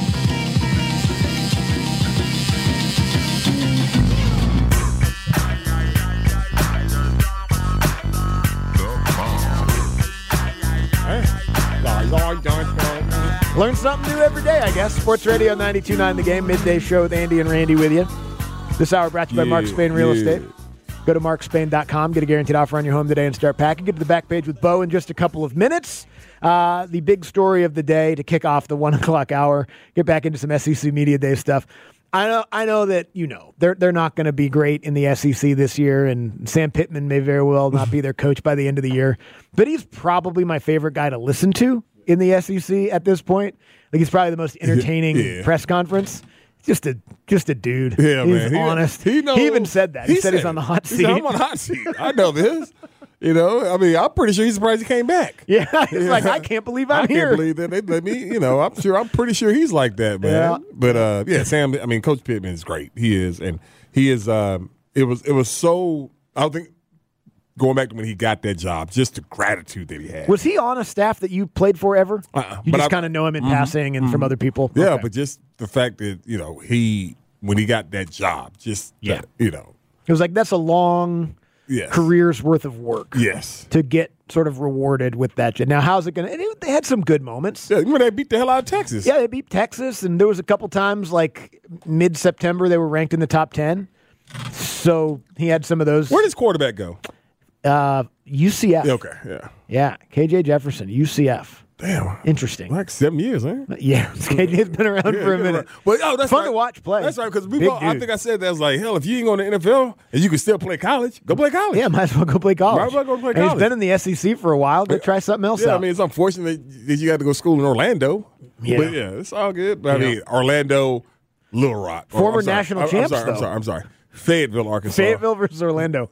Learn something new every day, I guess. Sports Radio 92.9 The Game, midday show with Andy and Randy with you. This hour brought to you by Mark Spain Real Estate. Go to markspain.com, get a guaranteed offer on your home today and start packing. Get to the back page with Bo in just a couple of minutes. The big story of the day to kick off the 1 o'clock hour. Get back into some SEC Media Day stuff. I know that they're not going to be great in the SEC this year, and Sam Pittman may very well not be their coach by the end of the year. But he's probably my favorite guy to listen to in the SEC at this point. Like he's probably the most entertaining press conference. Just a dude. Yeah, he's man. honest. He even said that. He said he's on the hot seat. I'm on the hot seat. I know this. I'm pretty sure he's surprised he came back. Yeah, he's like, I can't believe I'm here. I can't believe that they let me. I'm pretty sure he's like that, man. Yeah. But Sam. I mean, Coach Pittman is great. He is, and he is. It was so. I don't think going back to when he got that job, just the gratitude that he had. Was he on a staff that you played for ever? You just kind of know him in passing and from other people. Yeah, Okay. but just the fact that when he got that job, it was like that's a long. Yes. career's worth of work. Yes. To get sort of rewarded with that. Now, how's it going to... They had some good moments. Yeah, they beat the hell out of Texas. Yeah, they beat Texas, and there was a couple times, like mid-September, they were ranked in the top 10. So he had some of those. Where does quarterback go? UCF. Yeah, okay, yeah. Yeah, KJ Jefferson, UCF. Damn. Interesting. Like 7 years, huh? Yeah, KJ's been around for a minute. But that's fun to watch play. That's right, because I think I said that. I was like, hell, if you ain't going to NFL and you can still play college, go play college. Yeah, might as well go play college. Might as well go play And college. he's been in the SEC for a while. Go try something else out. I mean, it's unfortunate that you got to go to school in Orlando. Yeah. But yeah, it's all good. But I mean, Orlando, Little Rock. Former national champs, I'm sorry. Fayetteville, Arkansas. Fayetteville versus Orlando.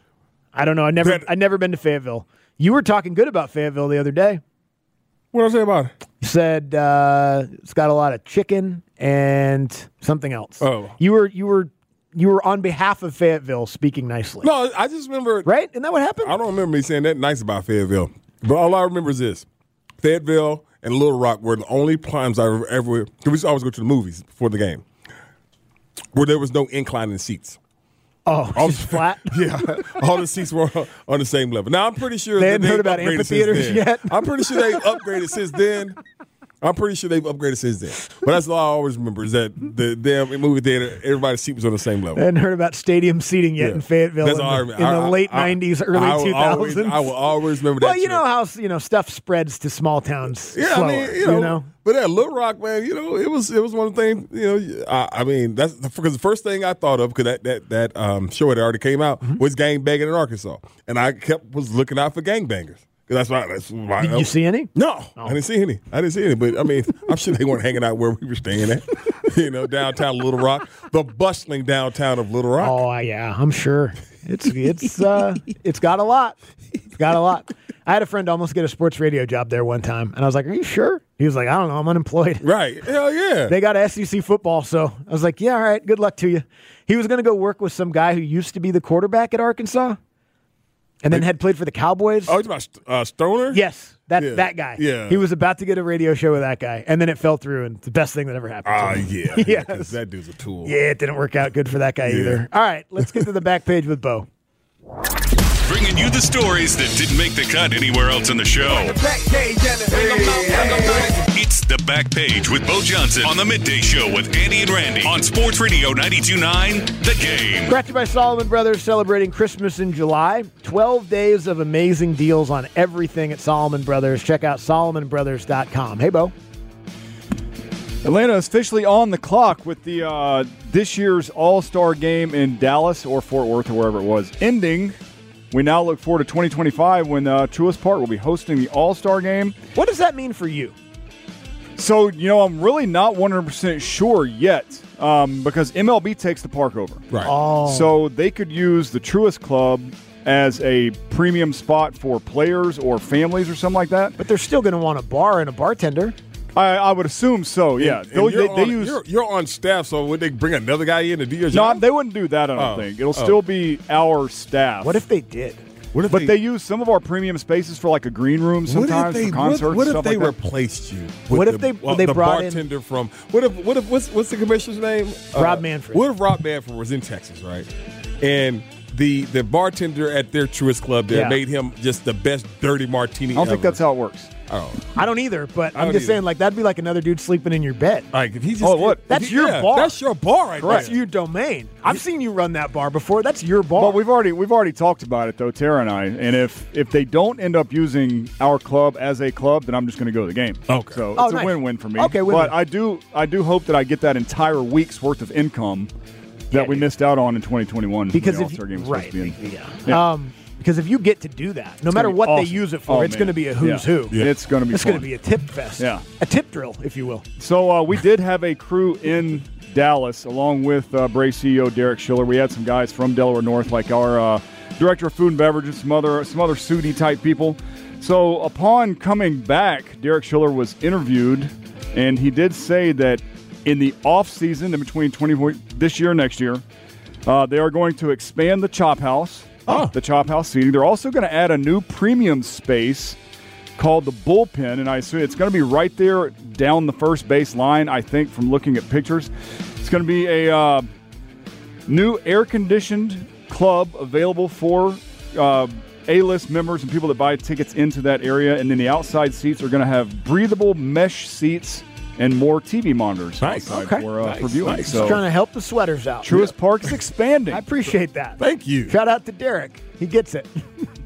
I don't know. I've never been to Fayetteville. You were talking good about Fayetteville the other day. What did I say about it? You said it's got a lot of chicken and something else. Oh. You were on behalf of Fayetteville speaking nicely. No, I just remember. Right? Isn't that what happened? I don't remember me saying that nice about Fayetteville. But all I remember is this. Fayetteville and Little Rock were the only times I ever we used to always go to the movies before the game, where there was no incline in seats. Oh, just flat? Yeah, all the seats were on the same level. Now, I'm pretty sure they hadn't heard about upgraded amphitheaters since then. yet. I'm pretty sure they've upgraded since then. But that's all I always remember is that the damn movie theater, everybody's seat was on the same level. I hadn't heard about stadium seating yet in Fayetteville That's all I remember. in the late 90s, early 2000s. I will always remember that. Well, you know how stuff spreads to small towns. Yeah, slower, I mean, you know. But at Little Rock, man, it was one of the things. I mean, that's because the first thing I thought of, because that show had already came out, was gangbanging in Arkansas, and I was looking out for gangbangers. That's why. Did you see any? No, I didn't see any. But I mean, I'm sure they weren't hanging out where we were staying at. Downtown Little Rock, the bustling downtown of Little Rock. Oh yeah, I'm sure it's got a lot. It's got a lot. I had a friend almost get a sports radio job there one time, and I was like, "Are you sure?" He was like, "I don't know, I'm unemployed." Right? Hell yeah. They got SEC football, so I was like, "Yeah, all right, good luck to you." He was going to go work with some guy who used to be the quarterback at Arkansas. And then had played for the Cowboys. Oh, you're about Stoner? Yes, that guy. Yeah. He was about to get a radio show with that guy, and then it fell through, and it's the best thing that ever happened to him. Yeah. Yes. Because that dude's a tool. Yeah, it didn't work out good for that guy either. All right, let's get to the back page with Bo. Bringing you the stories that didn't make the cut anywhere else in the show. It's The Back Page with Bo Johnson on the Midday Show with Andy and Randy on Sports Radio 92.9 The Game. Brought to you by Solomon Brothers, celebrating Christmas in July. 12 days of amazing deals on everything at Solomon Brothers. Check out SolomonBrothers.com. Hey, Bo. Atlanta is officially on the clock with the this year's All-Star game in Dallas or Fort Worth or wherever it was ending. We now look forward to 2025 when Truist Park will be hosting the All-Star game. What does that mean for you? So, I'm really not 100% sure yet because MLB takes the park over. Right. Oh. So they could use the Truist Club as a premium spot for players or families or something like that. But they're still going to want a bar and a bartender. I would assume so, yeah. And you're on staff, so would they bring another guy in to do your job? No, they wouldn't do that, I don't think. It'll still be our staff. What if they did? But they use some of our premium spaces for like a green room sometimes for concerts. What if stuff they like that. replaced you? What if they the brought bartender from? What if what's the commissioner's name? Rob Manfred. What if Rob Manfred was in Texas, right? And the bartender at their Truist Club there Yeah. made him just the best dirty martini I don't think ever. that's how it works. Oh. I don't either, but I I'm don't just either. saying, like, that'd be like another dude sleeping in your bed. Like, if he just That's your bar. That's your bar right That's there. your domain. I've seen you run that bar before. That's your bar. Well, we've already talked about it though, Tara and I. And if they don't end up using our club as a club, then I'm just going to go to the game. Okay. So Oh, it's nice. a win-win for me. Okay, win-win. But I do hope that I get that entire week's worth of income that we missed out on in 2021 because when if the All-Star game was right, supposed to be in. yeah. Because if you get to do that, no matter gonna be what awesome. they use it for, Oh, it's man. going to be a who's Yeah. who. Yeah. It's going to be It's fun. going to be a tip fest. Yeah. A tip drill, if you will. So we did have a crew in Dallas along with Braves CEO Derek Schiller. We had some guys from Delaware North, like our director of food and beverages, some other Sudi type people. So upon coming back, Derek Schiller was interviewed, and he did say that in the off season, in between this year and next year, they are going to expand the Chop House. The Chop House seating. They're also going to add a new premium space called the Bullpen, and I assume it's going to be right there down the first base line, I think, from looking at pictures. It's going to be a new air-conditioned club available for A-list members and people that buy tickets into that area, and then the outside seats are going to have breathable mesh seats and more TV monitors outside for viewing. Nice. So, Just trying to help the sweaters out. Truist Park is expanding. I appreciate that. Thank you. Shout out to Derek. He gets it.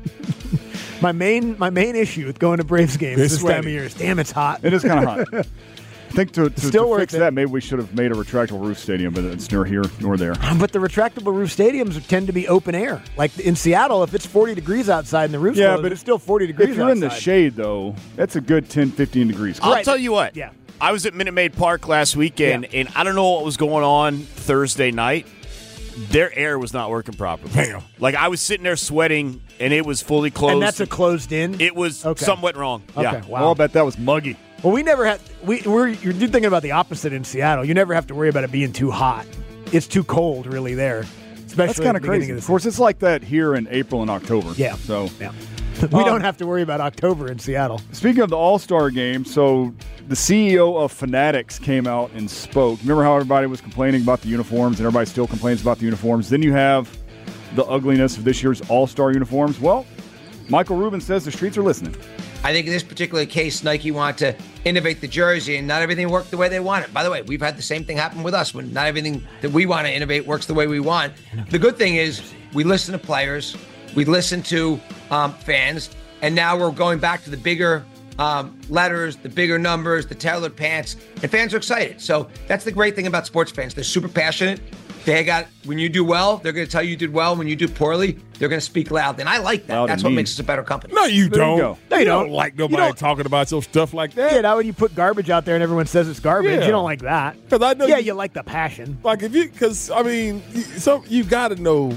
my main issue with going to Braves games It's this time of year is, damn, it's hot. It is kind of hot. I think to Still fix worth it. that, maybe we should have made a retractable roof stadium, but it's neither here nor there. But the retractable roof stadiums tend to be open air. Like in Seattle, if it's 40 degrees outside and the roof's Yeah, closed, but it's still 40 degrees If you're in the outside. shade, though, that's a good 10, 15 degrees. I'll tell you what. Yeah. I was at Minute Maid Park last weekend, and I don't know what was going on Thursday night. Their air was not working properly. Damn. Like, I was sitting there sweating, and it was fully closed. And that's a closed in? It was Okay. something went wrong. Okay, Yeah. wow. Well, I bet that was muggy. Well, we never had. You're thinking about the opposite in Seattle. You never have to worry about it being too hot. It's too cold, really. There, especially That's kind at of the beginning crazy. of Of the course, it's like that here in April and October. Yeah. So, Yeah. We don't have to worry about October in Seattle. Speaking of the All-Star game, so the CEO of Fanatics came out and spoke. Remember how everybody was complaining about the uniforms, and everybody still complains about the uniforms? Then you have the ugliness of this year's All-Star uniforms. Well, Michael Rubin says the streets are listening. I think in this particular case, Nike wanted to innovate the jersey, and not everything worked the way they want it. By the way, we've had the same thing happen with us when not everything that we want to innovate works the way we want. The good thing is we listen to players, we listen to fans, and now we're going back to the bigger letters, the bigger numbers, the tailored pants, and fans are excited. So that's the great thing about sports fans. They're super passionate. When you do well, they're going to tell you did well. When you do poorly, they're going to speak loud. And I like that. Loud That's and what mean. makes us a better company. No, you There you don't. go. No, you don't. like You nobody don't- talking about your stuff like that. Yeah, now when you put garbage out there and everyone says it's garbage, Yeah. you don't like that. 'Cause I know Yeah, you- you like the passion. Like if you, because I mean, you got to know.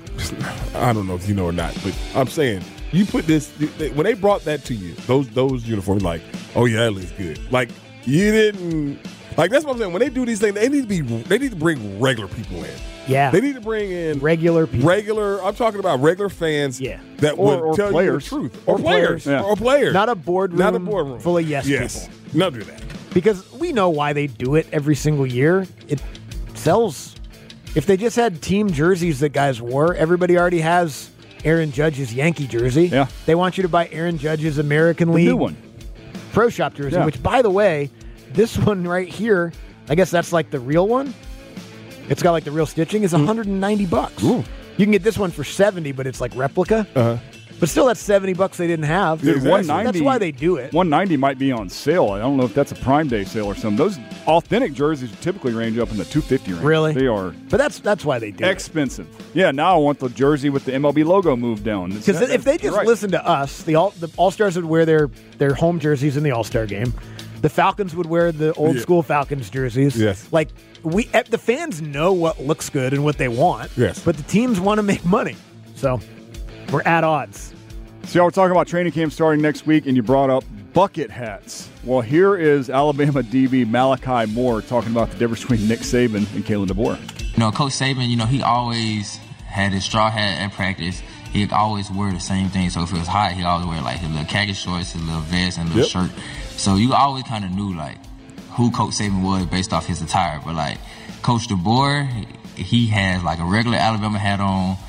I don't know if you know or not, but I'm saying you put this when they brought that to you. Those uniforms, like, oh yeah, that looks good. Like you didn't. Like that's what I'm saying. When they do these things, they need to bring regular people in. Yeah. They need to bring in Regular people. I'm talking about regular fans. Yeah. That Or would tell players. you the truth. Or players. Yeah. Or players. Not a boardroom, Not a boardroom full of yes people. No, do that. Because we know why they do it every single year. It sells. If they just had team jerseys that guys wore, everybody already has Aaron Judge's Yankee jersey. Yeah. They want you to buy Aaron Judge's American League New one. Pro Shop jersey, Yeah. which, by the way, this one right here, I guess that's like the real one. It's got like the real stitching. Is $190. Ooh. You can get this one for $70, but it's like replica. But still, that's $70 they didn't have. Yeah, exactly. That's why they do it. $190 might be on sale. I don't know if that's a Prime Day sale or something. Those authentic jerseys typically range up in the $250 range. Really? They are But that's why they do it. expensive. Yeah, now I want the jersey with the MLB logo moved down. Because if they just Right. listen to us, the All-Stars would wear their home jerseys in the All-Star game. The Falcons would wear the old school Falcons jerseys. Yes. Like the fans know what looks good and what they want. Yes. But the teams want to make money. So we're at odds. So y'all were talking about training camp starting next week, and you brought up bucket hats. Well, here is Alabama DB Malachi Moore talking about the difference between Nick Saban and Kalen DeBoer. You know, Coach Saban, he always had his straw hat at practice. He'd always wear the same thing. So if it was hot, he'd always wear like his little khaki shorts, his little vest, and a little shirt. So you always kind of knew like who Coach Saban was based off his attire. But like Coach DeBoer, he has like a regular Alabama hat on,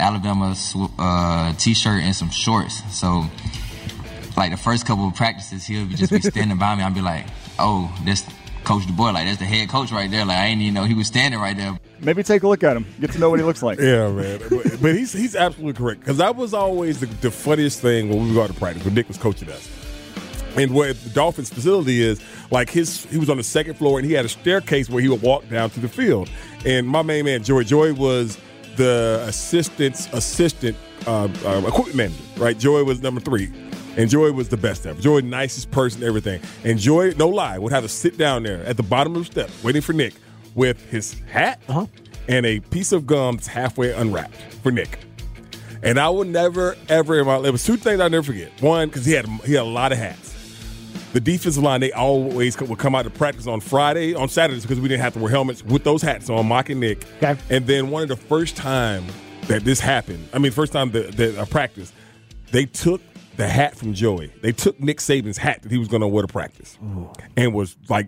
Alabama T-shirt and some shorts. So, like the first couple of practices, he'll just be standing by me. I'll be like, "Oh, that's Coach Du Bois. Like that's the head coach right there. Like I didn't even know he was standing right there." Maybe take a look at him. Get to know what he looks like. Yeah, man. But he's absolutely correct. Because that was always the funniest thing when we go to practice, when Nick was coaching us. And where the Dolphins facility is, like he was on the second floor and he had a staircase where he would walk down to the field. And my main man, Joey was the assistant equipment manager, right? Joey was number 3. And Joey was the best ever. Joey, nicest person, everything. And Joey, no lie, would have to sit down there at the bottom of the steps waiting for Nick with his hat and a piece of gum that's halfway unwrapped for Nick. And I would never, ever in my life, there was 2 things I'll never forget. One, because he had a lot of hats. The defensive line, they always would come out to practice on Saturdays, because we didn't have to wear helmets with those hats on, Mock and Nick. Okay. And then one of the first time that this happened, first time that I practiced, they took the hat from Joey. They took Nick Saban's hat that he was going to wear to practice. Ooh. And was like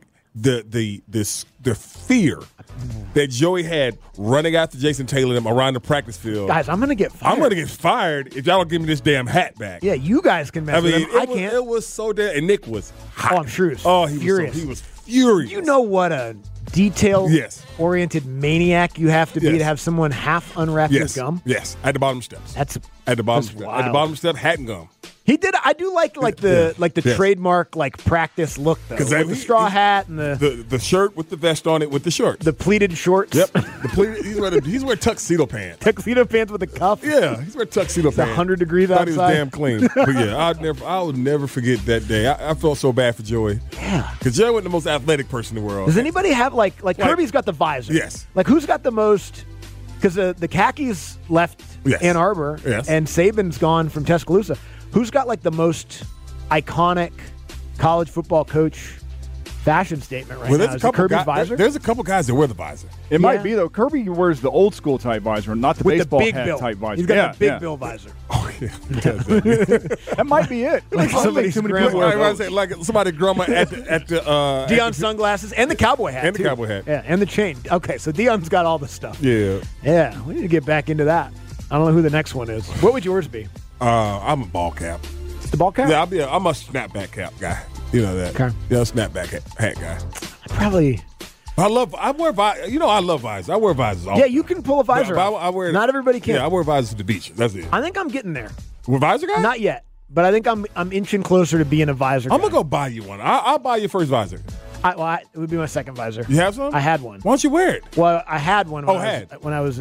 the fear that Joey had running after Jason Taylor and them around the practice field. Guys, I'm going to get fired. I'm going to get fired if y'all don't give me this damn hat back. Yeah, you guys can mess with him. I can't. It was so damn. And Nick was hot. Oh, I'm sure. He was furious. You know what a detail-oriented maniac you have to be to have someone half unwrap your gum? Yes, at the bottom steps. At the bottom step, hat and gum. He did. I do like the trademark practice look though, with the straw hat and the shirt with the vest on it with the shorts, the pleated shorts. Yep, he's wearing tuxedo pants. Tuxedo pants with a cuff. Yeah, he's wearing tuxedo pants. 100 degrees outside. He was damn clean. But yeah, I would never forget that day. I felt so bad for Joey. Yeah, because Joey wasn't the most athletic person in the world. Does anybody have like Kirby's got the visor? Yes. Like who's got the most? Because the khakis left Ann Arbor, and Saban's gone from Tuscaloosa. Who's got the most iconic college football coach fashion statement right now? Is it Kirby's visor? There's a couple guys that wear the visor. It might be, though. Kirby wears the old school type visor, not the baseball hat type visor. He's got the big bill visor. Oh, yeah. That might be it. Somebody grandma at the Deion sunglasses and the cowboy hat. And the cowboy hat. Yeah, and the chain. Okay, so Deion's got all the stuff. Yeah. Yeah, we need to get back into that. I don't know who the next one is. What would yours be? I'm a ball cap. The ball cap? Yeah, I'm a snapback cap guy. You know that. Okay. Yeah, snapback hat guy. I love visors. I wear visors all. Yeah, you can pull a visor. Not everybody can. Yeah, I wear visors to the beach. That's it. I think I'm getting there. With visor guy? Not yet, but I think I'm inching closer to being a visor guy. I'm gonna go buy you one. I'll buy your first visor. It would be my second visor. You have some? I had one. Why don't you wear it? Well, I had one when I was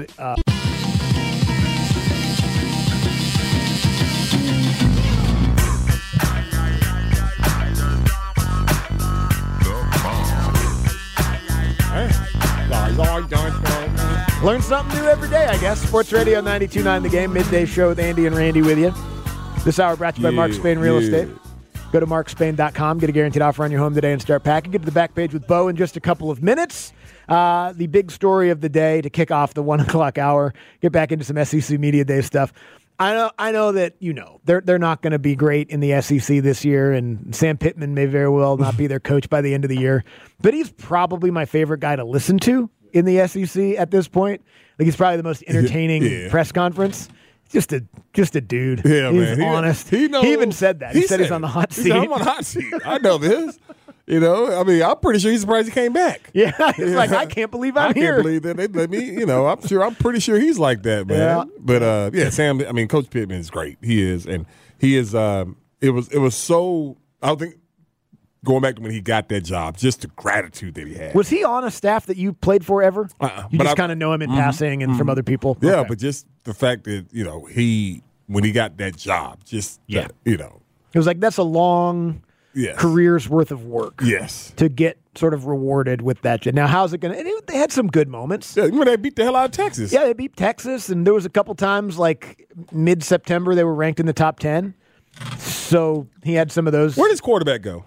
learn something new every day, I guess. Sports Radio 92.9 The Game, midday show with Andy and Randy with you. This hour brought to you by Mark Spain Real Estate. Go to markspain.com, get a guaranteed offer on your home today and start packing. Get to the back page with Bo in just a couple of minutes. The big story of the day to kick off the 1 o'clock hour. Get back into some SEC Media Day stuff. I know that they're not going to be great in the SEC this year, and Sam Pittman may very well not be their coach by the end of the year. But he's probably my favorite guy to listen to in the SEC at this point. He's probably the most entertaining press conference. Just a dude. Yeah, he's man. honest. He even said that. He said he's on the hot seat. I'm on the hot seat. I know this. I'm pretty sure he's surprised he came back. Yeah, he's like, I can't believe I'm here. I can't believe that they let me. I'm pretty sure he's like that, man. Yeah. But Sam. Coach Pittman is great. He is, and he is. It was so. I think going back to when he got that job, just the gratitude that he had. Was he on a staff that you played for ever? You just kind of know him in passing and from other people. Yeah, okay. But just the fact that when he got that job, it was like that's a long. Yes. Career's worth of work. Yes. To get sort of rewarded with that. Now, how's it going to... They had some good moments. Yeah, they beat the hell out of Texas. Yeah, they beat Texas, and there was a couple times, mid-September, they were ranked in the top 10. So he had some of those. Where does quarterback go?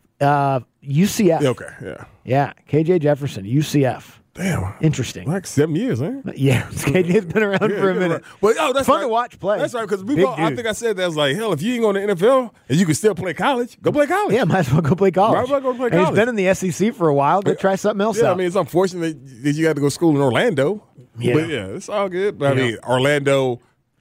UCF. Okay, yeah. Yeah, KJ Jefferson, UCF. Damn. Interesting. 7 years, huh? Yeah, KJ's been around for a minute. Well, that's fun to watch play. That's right, because I think I said that. I was like, hell, if you ain't going to NFL and you can still play college, go play college. Yeah, might as well go play college. Might as well go play college. And he's been in the SEC for a while. Go try something else out. It's unfortunate that you got to go to school in Orlando. Yeah. But, it's all good. But, Orlando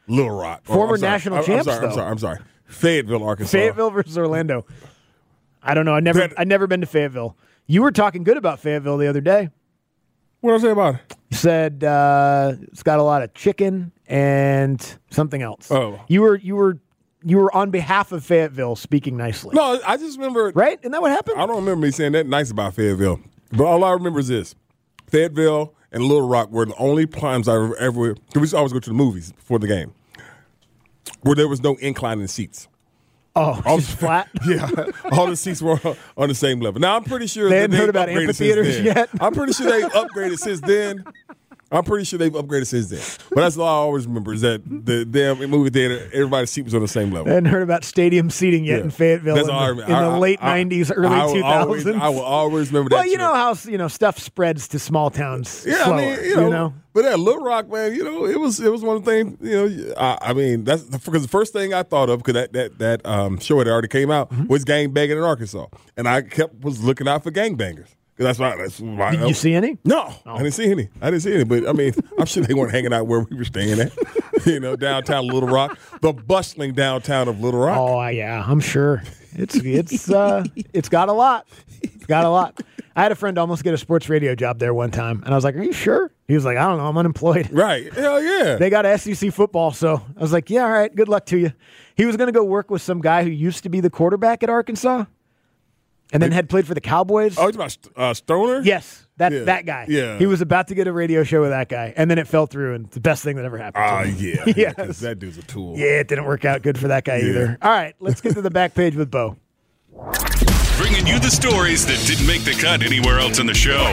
Little Rock. Former national champs, I'm sorry. Fayetteville, Arkansas. Fayetteville versus Orlando. I don't know. I've never been to Fayetteville. You were talking good about Fayetteville the other day. What did I say about it? You said it's got a lot of chicken and something else. Oh. You were on behalf of Fayetteville speaking nicely. No, I just remember. Right? Isn't that what happened? I don't remember me saying that nice about Fayetteville. But all I remember is this. Fayetteville and Little Rock were the only times I ever we used to always go to the movies before the game, where there was no incline in seats. Oh, just flat? Yeah. All the seats were on the same level. Now, I'm pretty sure they hadn't heard about amphitheaters yet. I'm pretty sure they've upgraded since then. But that's all I always remember is that the damn movie theater, everybody's seat was on the same level. I hadn't heard about stadium seating yet in Fayetteville That's all I remember. in the late 90s, early 2000s. I will always remember that. Well, you know how stuff spreads to small towns slower, I mean, you know. But at Little Rock, man, it was one of the things, I mean, that's because the first thing I thought of, because that show had already came out, was gangbanging in Arkansas. And I was looking out for gangbangers. That's why. Did you see any? No, I didn't see any. But I mean, I'm sure they weren't hanging out where we were staying at. Downtown Little Rock, the bustling downtown of Little Rock. Oh yeah, I'm sure it's got a lot. It's got a lot. I had a friend almost get a sports radio job there one time, and I was like, "Are you sure?" He was like, "I don't know, I'm unemployed." Right? Hell yeah. They got SEC football, so I was like, "Yeah, all right, good luck to you." He was going to go work with some guy who used to be the quarterback at Arkansas. And then had played for the Cowboys. Oh, you're about Stoner? Yes, that guy. Yeah. He was about to get a radio show with that guy, and then it fell through, and it's the best thing that ever happened to him. Yeah. Yes. That dude's a tool. Yeah, it didn't work out good for that guy either. All right, let's get to the back page with Bo. Bringing you the stories that didn't make the cut anywhere else in the show.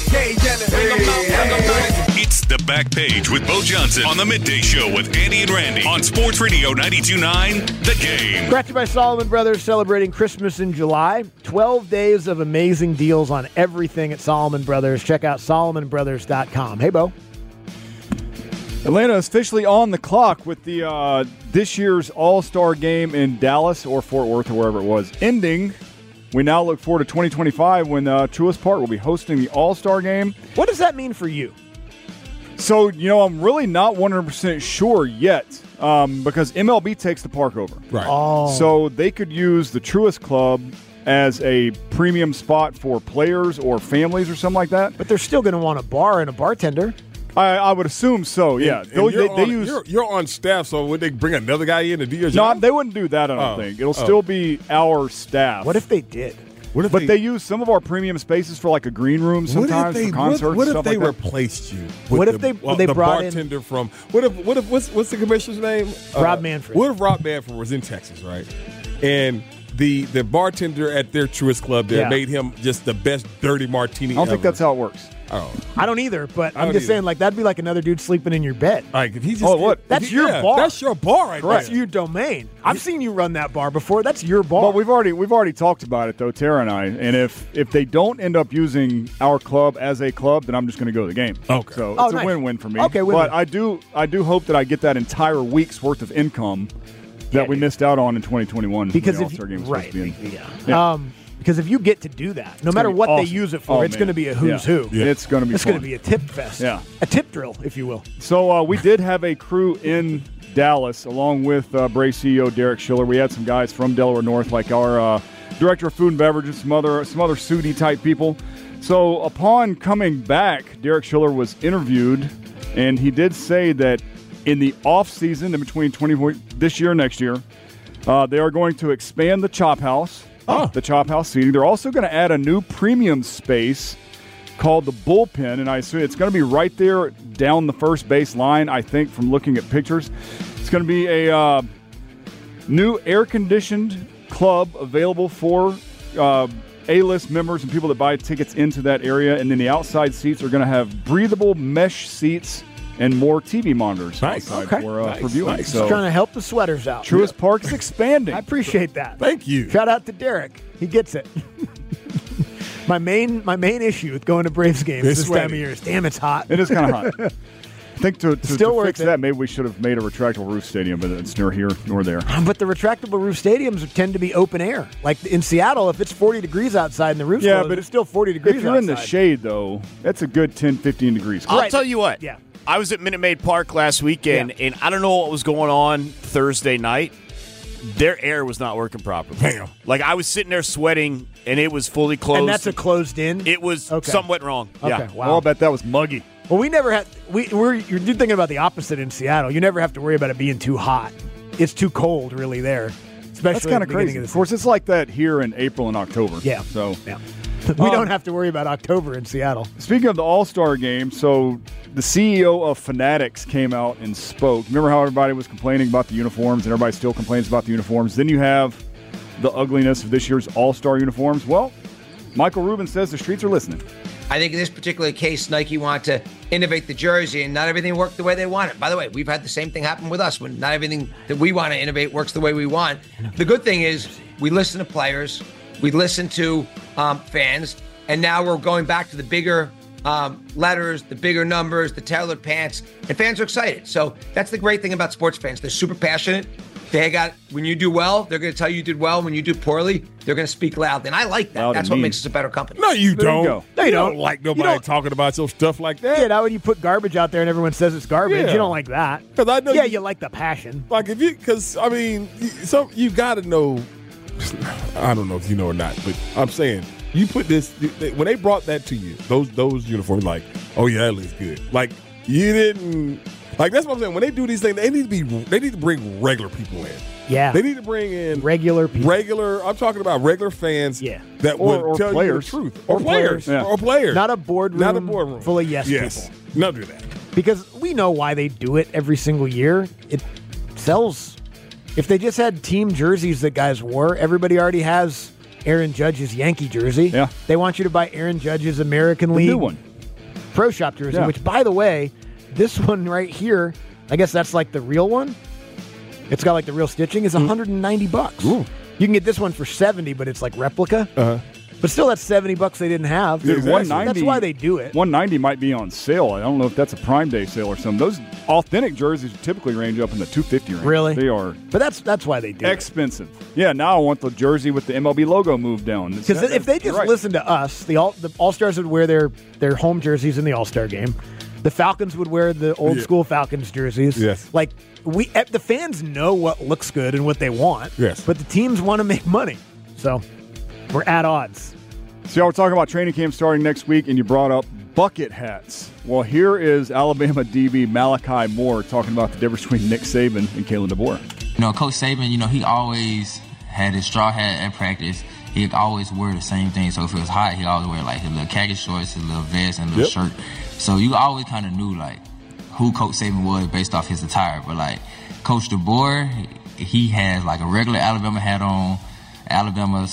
It's The Back Page with Bo Johnson on the Midday Show with Andy and Randy on Sports Radio 92.9 The Game. Brought to you by Solomon Brothers, celebrating Christmas in July. 12 days of amazing deals on everything at Solomon Brothers. Check out SolomonBrothers.com. Hey, Bo. Atlanta is officially on the clock with the this year's All-Star game in Dallas or Fort Worth or wherever it was ending. We now look forward to 2025 when Truist Park will be hosting the All-Star game. What does that mean for you? So, I'm really not 100% sure yet because MLB takes the park over. Right. Oh. So they could use the Truist Club as a premium spot for players or families or something like that. But they're still going to want a bar and a bartender. I would assume so, yeah. You're on staff, so would they bring another guy in to do your job? No, they wouldn't do that, I don't think. It'll still be our staff. What if they did? But they use some of our premium spaces for like a green room sometimes for concerts. What if stuff they like that. replaced you? What if they the brought bartender from? What if what's the commissioner's name? Rob Manfred. What if Rob Manfred was in Texas, right? And the bartender at their Truist Club there made him just the best dirty martini. I don't think that's how it works. Oh, I don't either, but I'm just saying, like, that'd be like another dude sleeping in your bed. Like, if he just what? That's your bar. That's your bar, right That's there. your domain. I've seen you run that bar before. That's your bar. Well, we've already talked about it though, Tara and I. And if they don't end up using our club as a club, then I'm just going to go to the game. Okay. So it's a win-win for me. Okay, win-win. But I do hope that I get that entire week's worth of income that we missed out on in 2021 because the All-Star game was supposed to be in. Because if you get to do that, no matter what they use it for, it's going to be a who's who. Yeah. It's going to be It's going to be a tip fest. Yeah. A tip drill, if you will. So we did have a crew in Dallas along with Braves CEO Derek Schiller. We had some guys from Delaware North, like our director of food and beverages, some other Sudi type people. So upon coming back, Derek Schiller was interviewed, and he did say that in the off season, in between this year and next year, they are going to expand the Chop House. The Chop House seating. They're also going to add a new premium space called the Bullpen, and I assume it's going to be right there down the first base line, I think, from looking at pictures. It's going to be a new air-conditioned club available for A-list members and people that buy tickets into that area, and then the outside seats are going to have breathable mesh seats and more TV monitors outside for viewing. Nice. So, trying to help the sweaters out. Truist Park is expanding. I appreciate that. Thank you. Shout out to Derek. He gets it. my main issue with going to Braves games this time of year is, damn, it's hot. It is kind of hot. I think to fix it. that, maybe we should have made a retractable roof stadium, but it's neither here nor there. But the retractable roof stadiums tend to be open air. Like in Seattle, if it's 40 degrees outside and the roof's closed, but it's still 40 degrees outside. If you're in the shade, though, that's a good 10, 15 degrees. I'll tell you what. Yeah. I was at Minute Maid Park last weekend, and I don't know what was going on Thursday night. Their air was not working properly. Damn. Like, I was sitting there sweating, and it was fully closed. And that's a closed in? It was something went wrong. Okay, Yeah. wow. Well, I bet that was muggy. Well, we never had. You're thinking about the opposite in Seattle. You never have to worry about it being too hot. It's too cold, really, there. Especially That's kind of crazy. Of course, it's like that here in April and October. Yeah. So we don't have to worry about October in Seattle. Speaking of the All-Star game, so the CEO of Fanatics came out and spoke. Remember how everybody was complaining about the uniforms, and everybody still complains about the uniforms? Then you have the ugliness of this year's All-Star uniforms. Well, Michael Rubin says the streets are listening. I think in this particular case, Nike wanted to innovate the jersey, and not everything worked the way they want it. By the way, we've had the same thing happen with us when not everything that we want to innovate works the way we want. The good thing is we listen to players, we listen to fans, and now we're going back to the bigger letters, the bigger numbers, the tailored pants, and fans are excited. So that's the great thing about sports fans. They're super passionate. When you do well, they're going to tell you did well. When you do poorly, they're going to speak loud. And I like that. That's what makes us a better company. No, you don't. No, you don't like nobody talking about your stuff like that. Yeah, now when you put garbage out there and everyone says it's garbage, Yeah. you don't like that. Because I know you like the passion. Like because I mean, you got to know. I don't know if you know or not, but I'm saying you put this when they brought that to you. Those uniforms, like, oh yeah, that looks good. Like you didn't. Like that's what I'm saying. When they do these things, they need to bring regular people in. Yeah, they need to bring in regular people. I'm talking about regular fans. Yeah, that would tell players. you the truth. Or players. Yeah. Or players. Not a boardroom. Full of yes people. Not do that. Because we know why they do it every single year. It sells. If they just had team jerseys that guys wore, everybody already has Aaron Judge's Yankee jersey. Yeah. They want you to buy Aaron Judge's American League new one. Pro Shop jersey, Yeah. which, by the way, this one right here, I guess that's like the real one. It's got like the real stitching. It's $190. Ooh. You can get this one for $70, but it's like replica. But still, that's $70 they didn't have. Dude, $190. That's why they do it. $190 might be on sale. I don't know if that's a Prime Day sale or something. Those authentic jerseys typically range up in the $250 range. Really? They are. But that's why they do expensive. Yeah, now I want the jersey with the MLB logo moved down. Because if they just listen to us, the All-Stars would wear their home jerseys in the All-Star game. The Falcons would wear the old school Falcons jerseys. Yes. Like the fans know what looks good and what they want. Yes. But the teams want to make money. So we're at odds. So y'all were talking about training camp starting next week, and you brought up bucket hats. Well, here is Alabama DB Malachi Moore talking about the difference between Nick Saban and Kalen DeBoer. You know, Coach Saban, he always had his straw hat at practice. He always wear the same thing. So if it was hot, he always wear like his little khaki shorts, his little vest, and little shirt. So you always kind of knew like who Coach Saban was based off his attire. But like Coach DeBoer, he has like a regular Alabama hat on, Alabama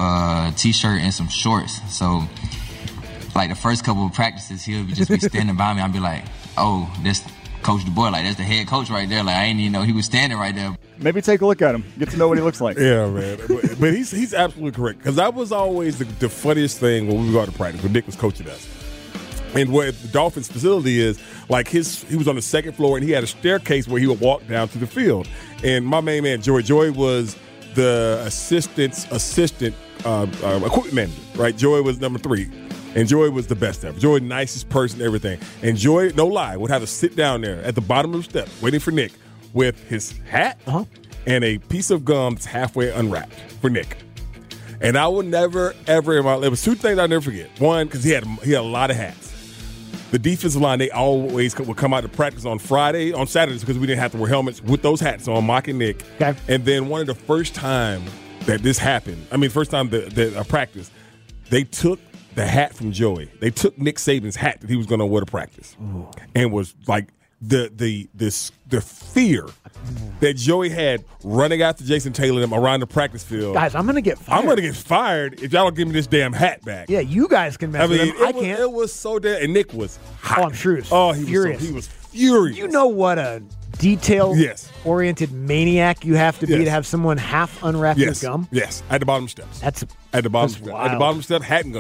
t-shirt, and some shorts. So like the first couple of practices, he'll just be standing by me. I'll be like, oh, this Coach DeBoer, like that's the head coach right there. Like I didn't even know he was standing right there. Maybe take a look at him. Get to know what he looks like. Yeah, man. But he's absolutely correct. Because that was always the funniest thing when we go to practice, when Nick was coaching us. And where the Dolphins facility is, like he was on the second floor and he had a staircase where he would walk down to the field. And my main man, Joey was the assistant equipment manager, right? Joey was number 3. And Joey was the best ever. Joey, nicest person, everything. And Joey, no lie, would have to sit down there at the bottom of the steps waiting for Nick with his hat and a piece of gum that's halfway unwrapped for Nick. And I will never, ever in my life, there was 2 things I'll never forget. One, because he had a lot of hats. The defensive line, they always would come out to practice on Saturdays, because we didn't have to wear helmets with those hats on, Mock and Nick. Okay. And then one of the first time that this happened, first time that I practiced, they took the hat from Joey. They took Nick Saban's hat that he was going to wear to practice. Ooh. And was like the fear that Joey had running after Jason Taylor and them around the practice field. Guys, I'm going to get fired. I'm going to get fired if y'all don't give me this damn hat back. Yeah, you guys can mess with him. I can't. It was so damn. And Nick was hot. Oh, I'm sure he was furious. He was furious. You know what a detail-oriented maniac you have to be to have someone half unwrap your gum? Yes, at the bottom steps. That's at the bottom. Wild. At the bottom step, hat and gum.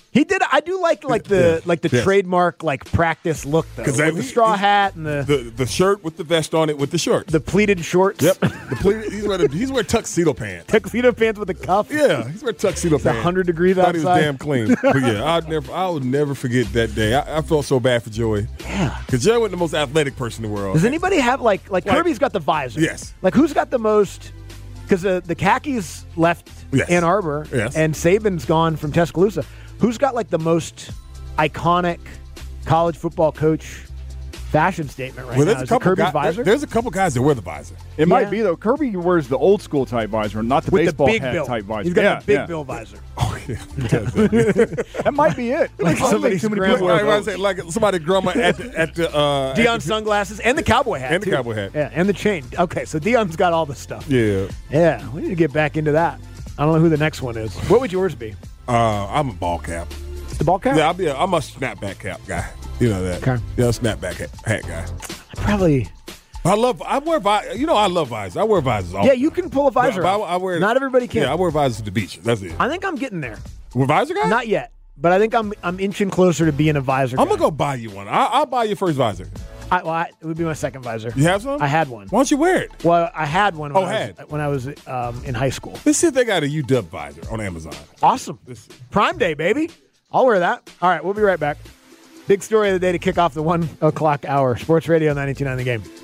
He did. I do like the trademark practice look though, with the straw hat and the shirt with the vest on it with the shorts, the pleated shorts. Yep, the pleated. He's wearing tuxedo pants. Tuxedo pants with a cuff. Yeah, he's wearing tuxedo pants. 100 degrees outside. He was damn clean. But yeah, I would never forget that day. I felt so bad for Joey. Yeah, because Joey wasn't the most athletic person in the world. Does anybody have like Kirby's got the visor? Yes. Like who's got the most? Because the khakis left Ann Arbor, and Saban's gone from Tuscaloosa. Who's got like the most iconic college football coach fashion statement right now? Is it Kirby's visor? There's a couple guys that wear the visor. It might be, though. Kirby wears the old school type visor, not the baseball hat type visor. He's got the big bill visor. Oh, yeah. That might be it. Like somebody like somebody grandma at the Deion sunglasses and the cowboy hat. And the cowboy hat. Yeah, and the chain. Okay, so Deion's got all the stuff. Yeah. Yeah, we need to get back into that. I don't know who the next one is. What would yours be? I'm a ball cap. The ball cap? Yeah, I'm a snapback cap guy. You know that. Okay. Yeah, snapback hat guy. I love visors. I wear visors all the time. You can pull a visor I wear. Not everybody can. Yeah, I wear visors to the beach. That's it. I think I'm getting there. With visor guy? Not yet, but I think I'm inching closer to being a visor guy. I'm going to go buy you one. I'll buy your first visor. It would be my second visor. You have some? I had one. Why don't you wear it? Well, I had one when I was in high school. Let's see if they got a UW visor on Amazon. Awesome. Prime Day, baby. I'll wear that. All right, we'll be right back. Big story of the day to kick off the 1 o'clock hour. Sports Radio 92.9 The Game.